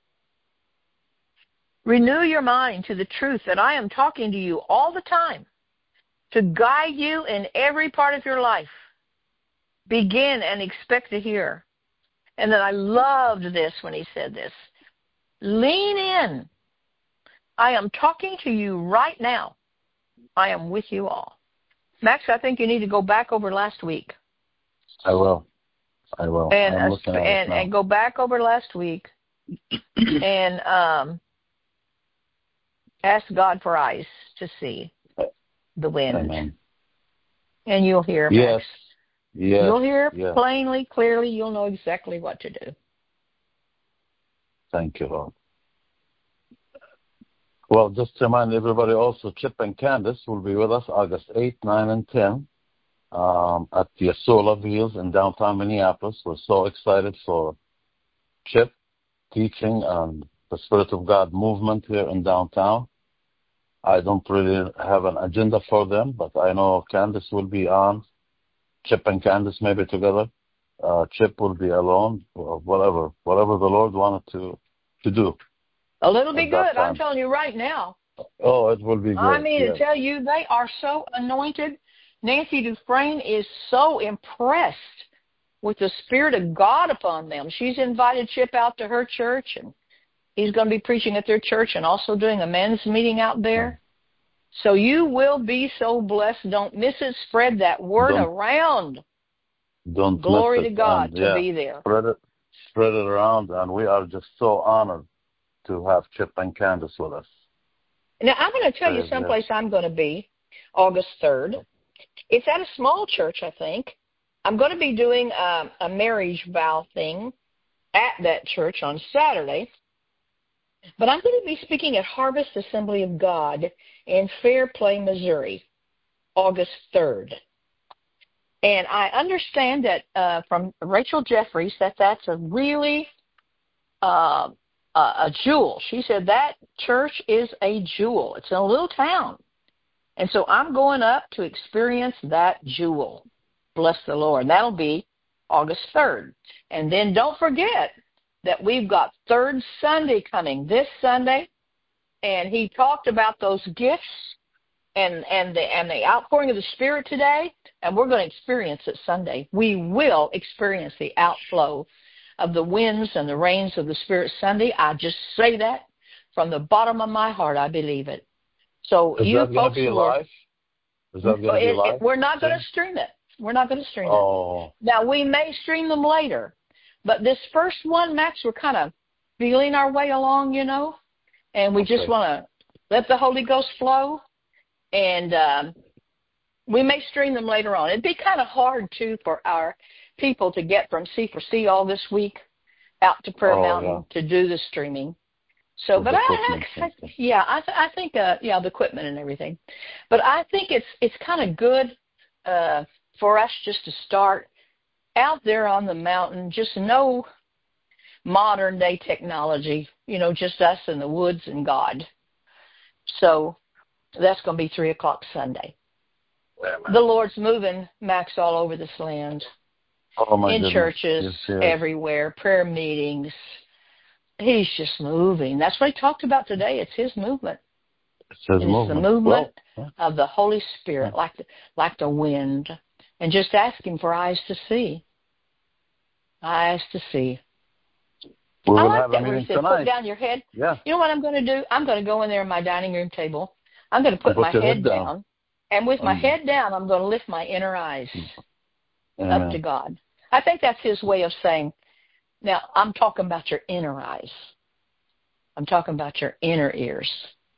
Renew your mind to the truth that I am talking to you all the time to guide you in every part of your life. Begin and expect to hear. And then I loved this when he said this. Lean in. I am talking to you right now. I am with you all. Max, I think you need to go back over last week. I will. And go back over last week and ask God for eyes to see the wind. Amen. And you'll hear, Yes. Max. Yes. You'll hear plainly, clearly. You'll know exactly what to do. Thank you, Lord. Well, just to remind everybody also, Chip and Candace will be with us August 8, 9, and 10 at the Soul of Heels in downtown Minneapolis. We're so excited for Chip teaching on the Spirit of God movement here in downtown. I don't really have an agenda for them, but I know Candace will be on. Chip and Candace maybe together. Chip will be alone, or whatever the Lord wanted to do. A little bit good. I'm telling you right now. Oh, it will be good. I mean, to tell you, they are so anointed. Nancy Dufresne is so impressed with the Spirit of God upon them. She's invited Chip out to her church, and he's going to be preaching at their church and also doing a men's meeting out there. So you will be so blessed. Don't miss it. Spread that word around. Don't Glory miss it. to God to be there. Spread it around, and we are just so honored to have Chip and Candace with us. Now, I'm going to tell you someplace I'm going to be August 3rd. It's at a small church, I think. I'm going to be doing a marriage vow thing at that church on Saturday. But I'm going to be speaking at Harvest Assembly of God in Fairplay, Missouri, August 3rd. And I understand that from Rachel Jeffries that's a really a jewel. She said that church is a jewel. It's in a little town. And so I'm going up to experience that jewel. Bless the Lord. And that'll be August 3rd. And then don't forget that we've got Third Sunday coming this Sunday. And he talked about those gifts and the outpouring of the Spirit today. And we're going to experience it Sunday. We will experience the outflow of the winds and the rains of the Spirit Sunday. I just say that from the bottom of my heart. I believe it. So Is you that going to folks be who are, live? Is that going to be live? we're not going to stream it. We're not going to stream Oh. it. Now, we may stream them later. But this first one, Max, we're kind of feeling our way along, you know, and we just want to let the Holy Ghost flow. And we may stream them later on. It'd be kind of hard, too, for our people to get from C4C all this week out to Prayer Mountain to do the streaming. So, but I think, the equipment and everything. But I think it's kind of good for us just to start out there on the mountain, just no modern day technology, you know, just us in the woods and God. So that's going to be 3:00 Sunday. The Lord's moving, Max, all over this land. In churches, everywhere, prayer meetings. He's just moving. That's what he talked about today. It's his movement. It's the movement of the Holy Spirit, like the wind. And just ask him for eyes to see. Eyes to see. We will like have that a meeting where tonight. Put down your head. Yeah. You know what I'm going to do? I'm going to go in there at my dining room table. I'm going to put my head down. And with my head down, I'm going to lift my inner eyes up to God. I think that's his way of saying, now, I'm talking about your inner eyes. I'm talking about your inner ears.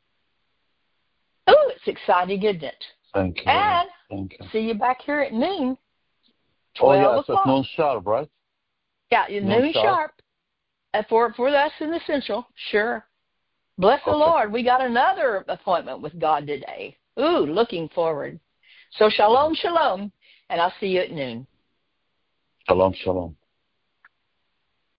Oh, it's exciting, isn't it? Thank you. And Thank you. see you back here at noon. 12 o'clock. At noon sharp, right? Yeah, noon sharp. For us in the Central, sure. Bless the Lord. We got another appointment with God today. Ooh, looking forward. So shalom, shalom, and I'll see you at noon. Shalom, shalom.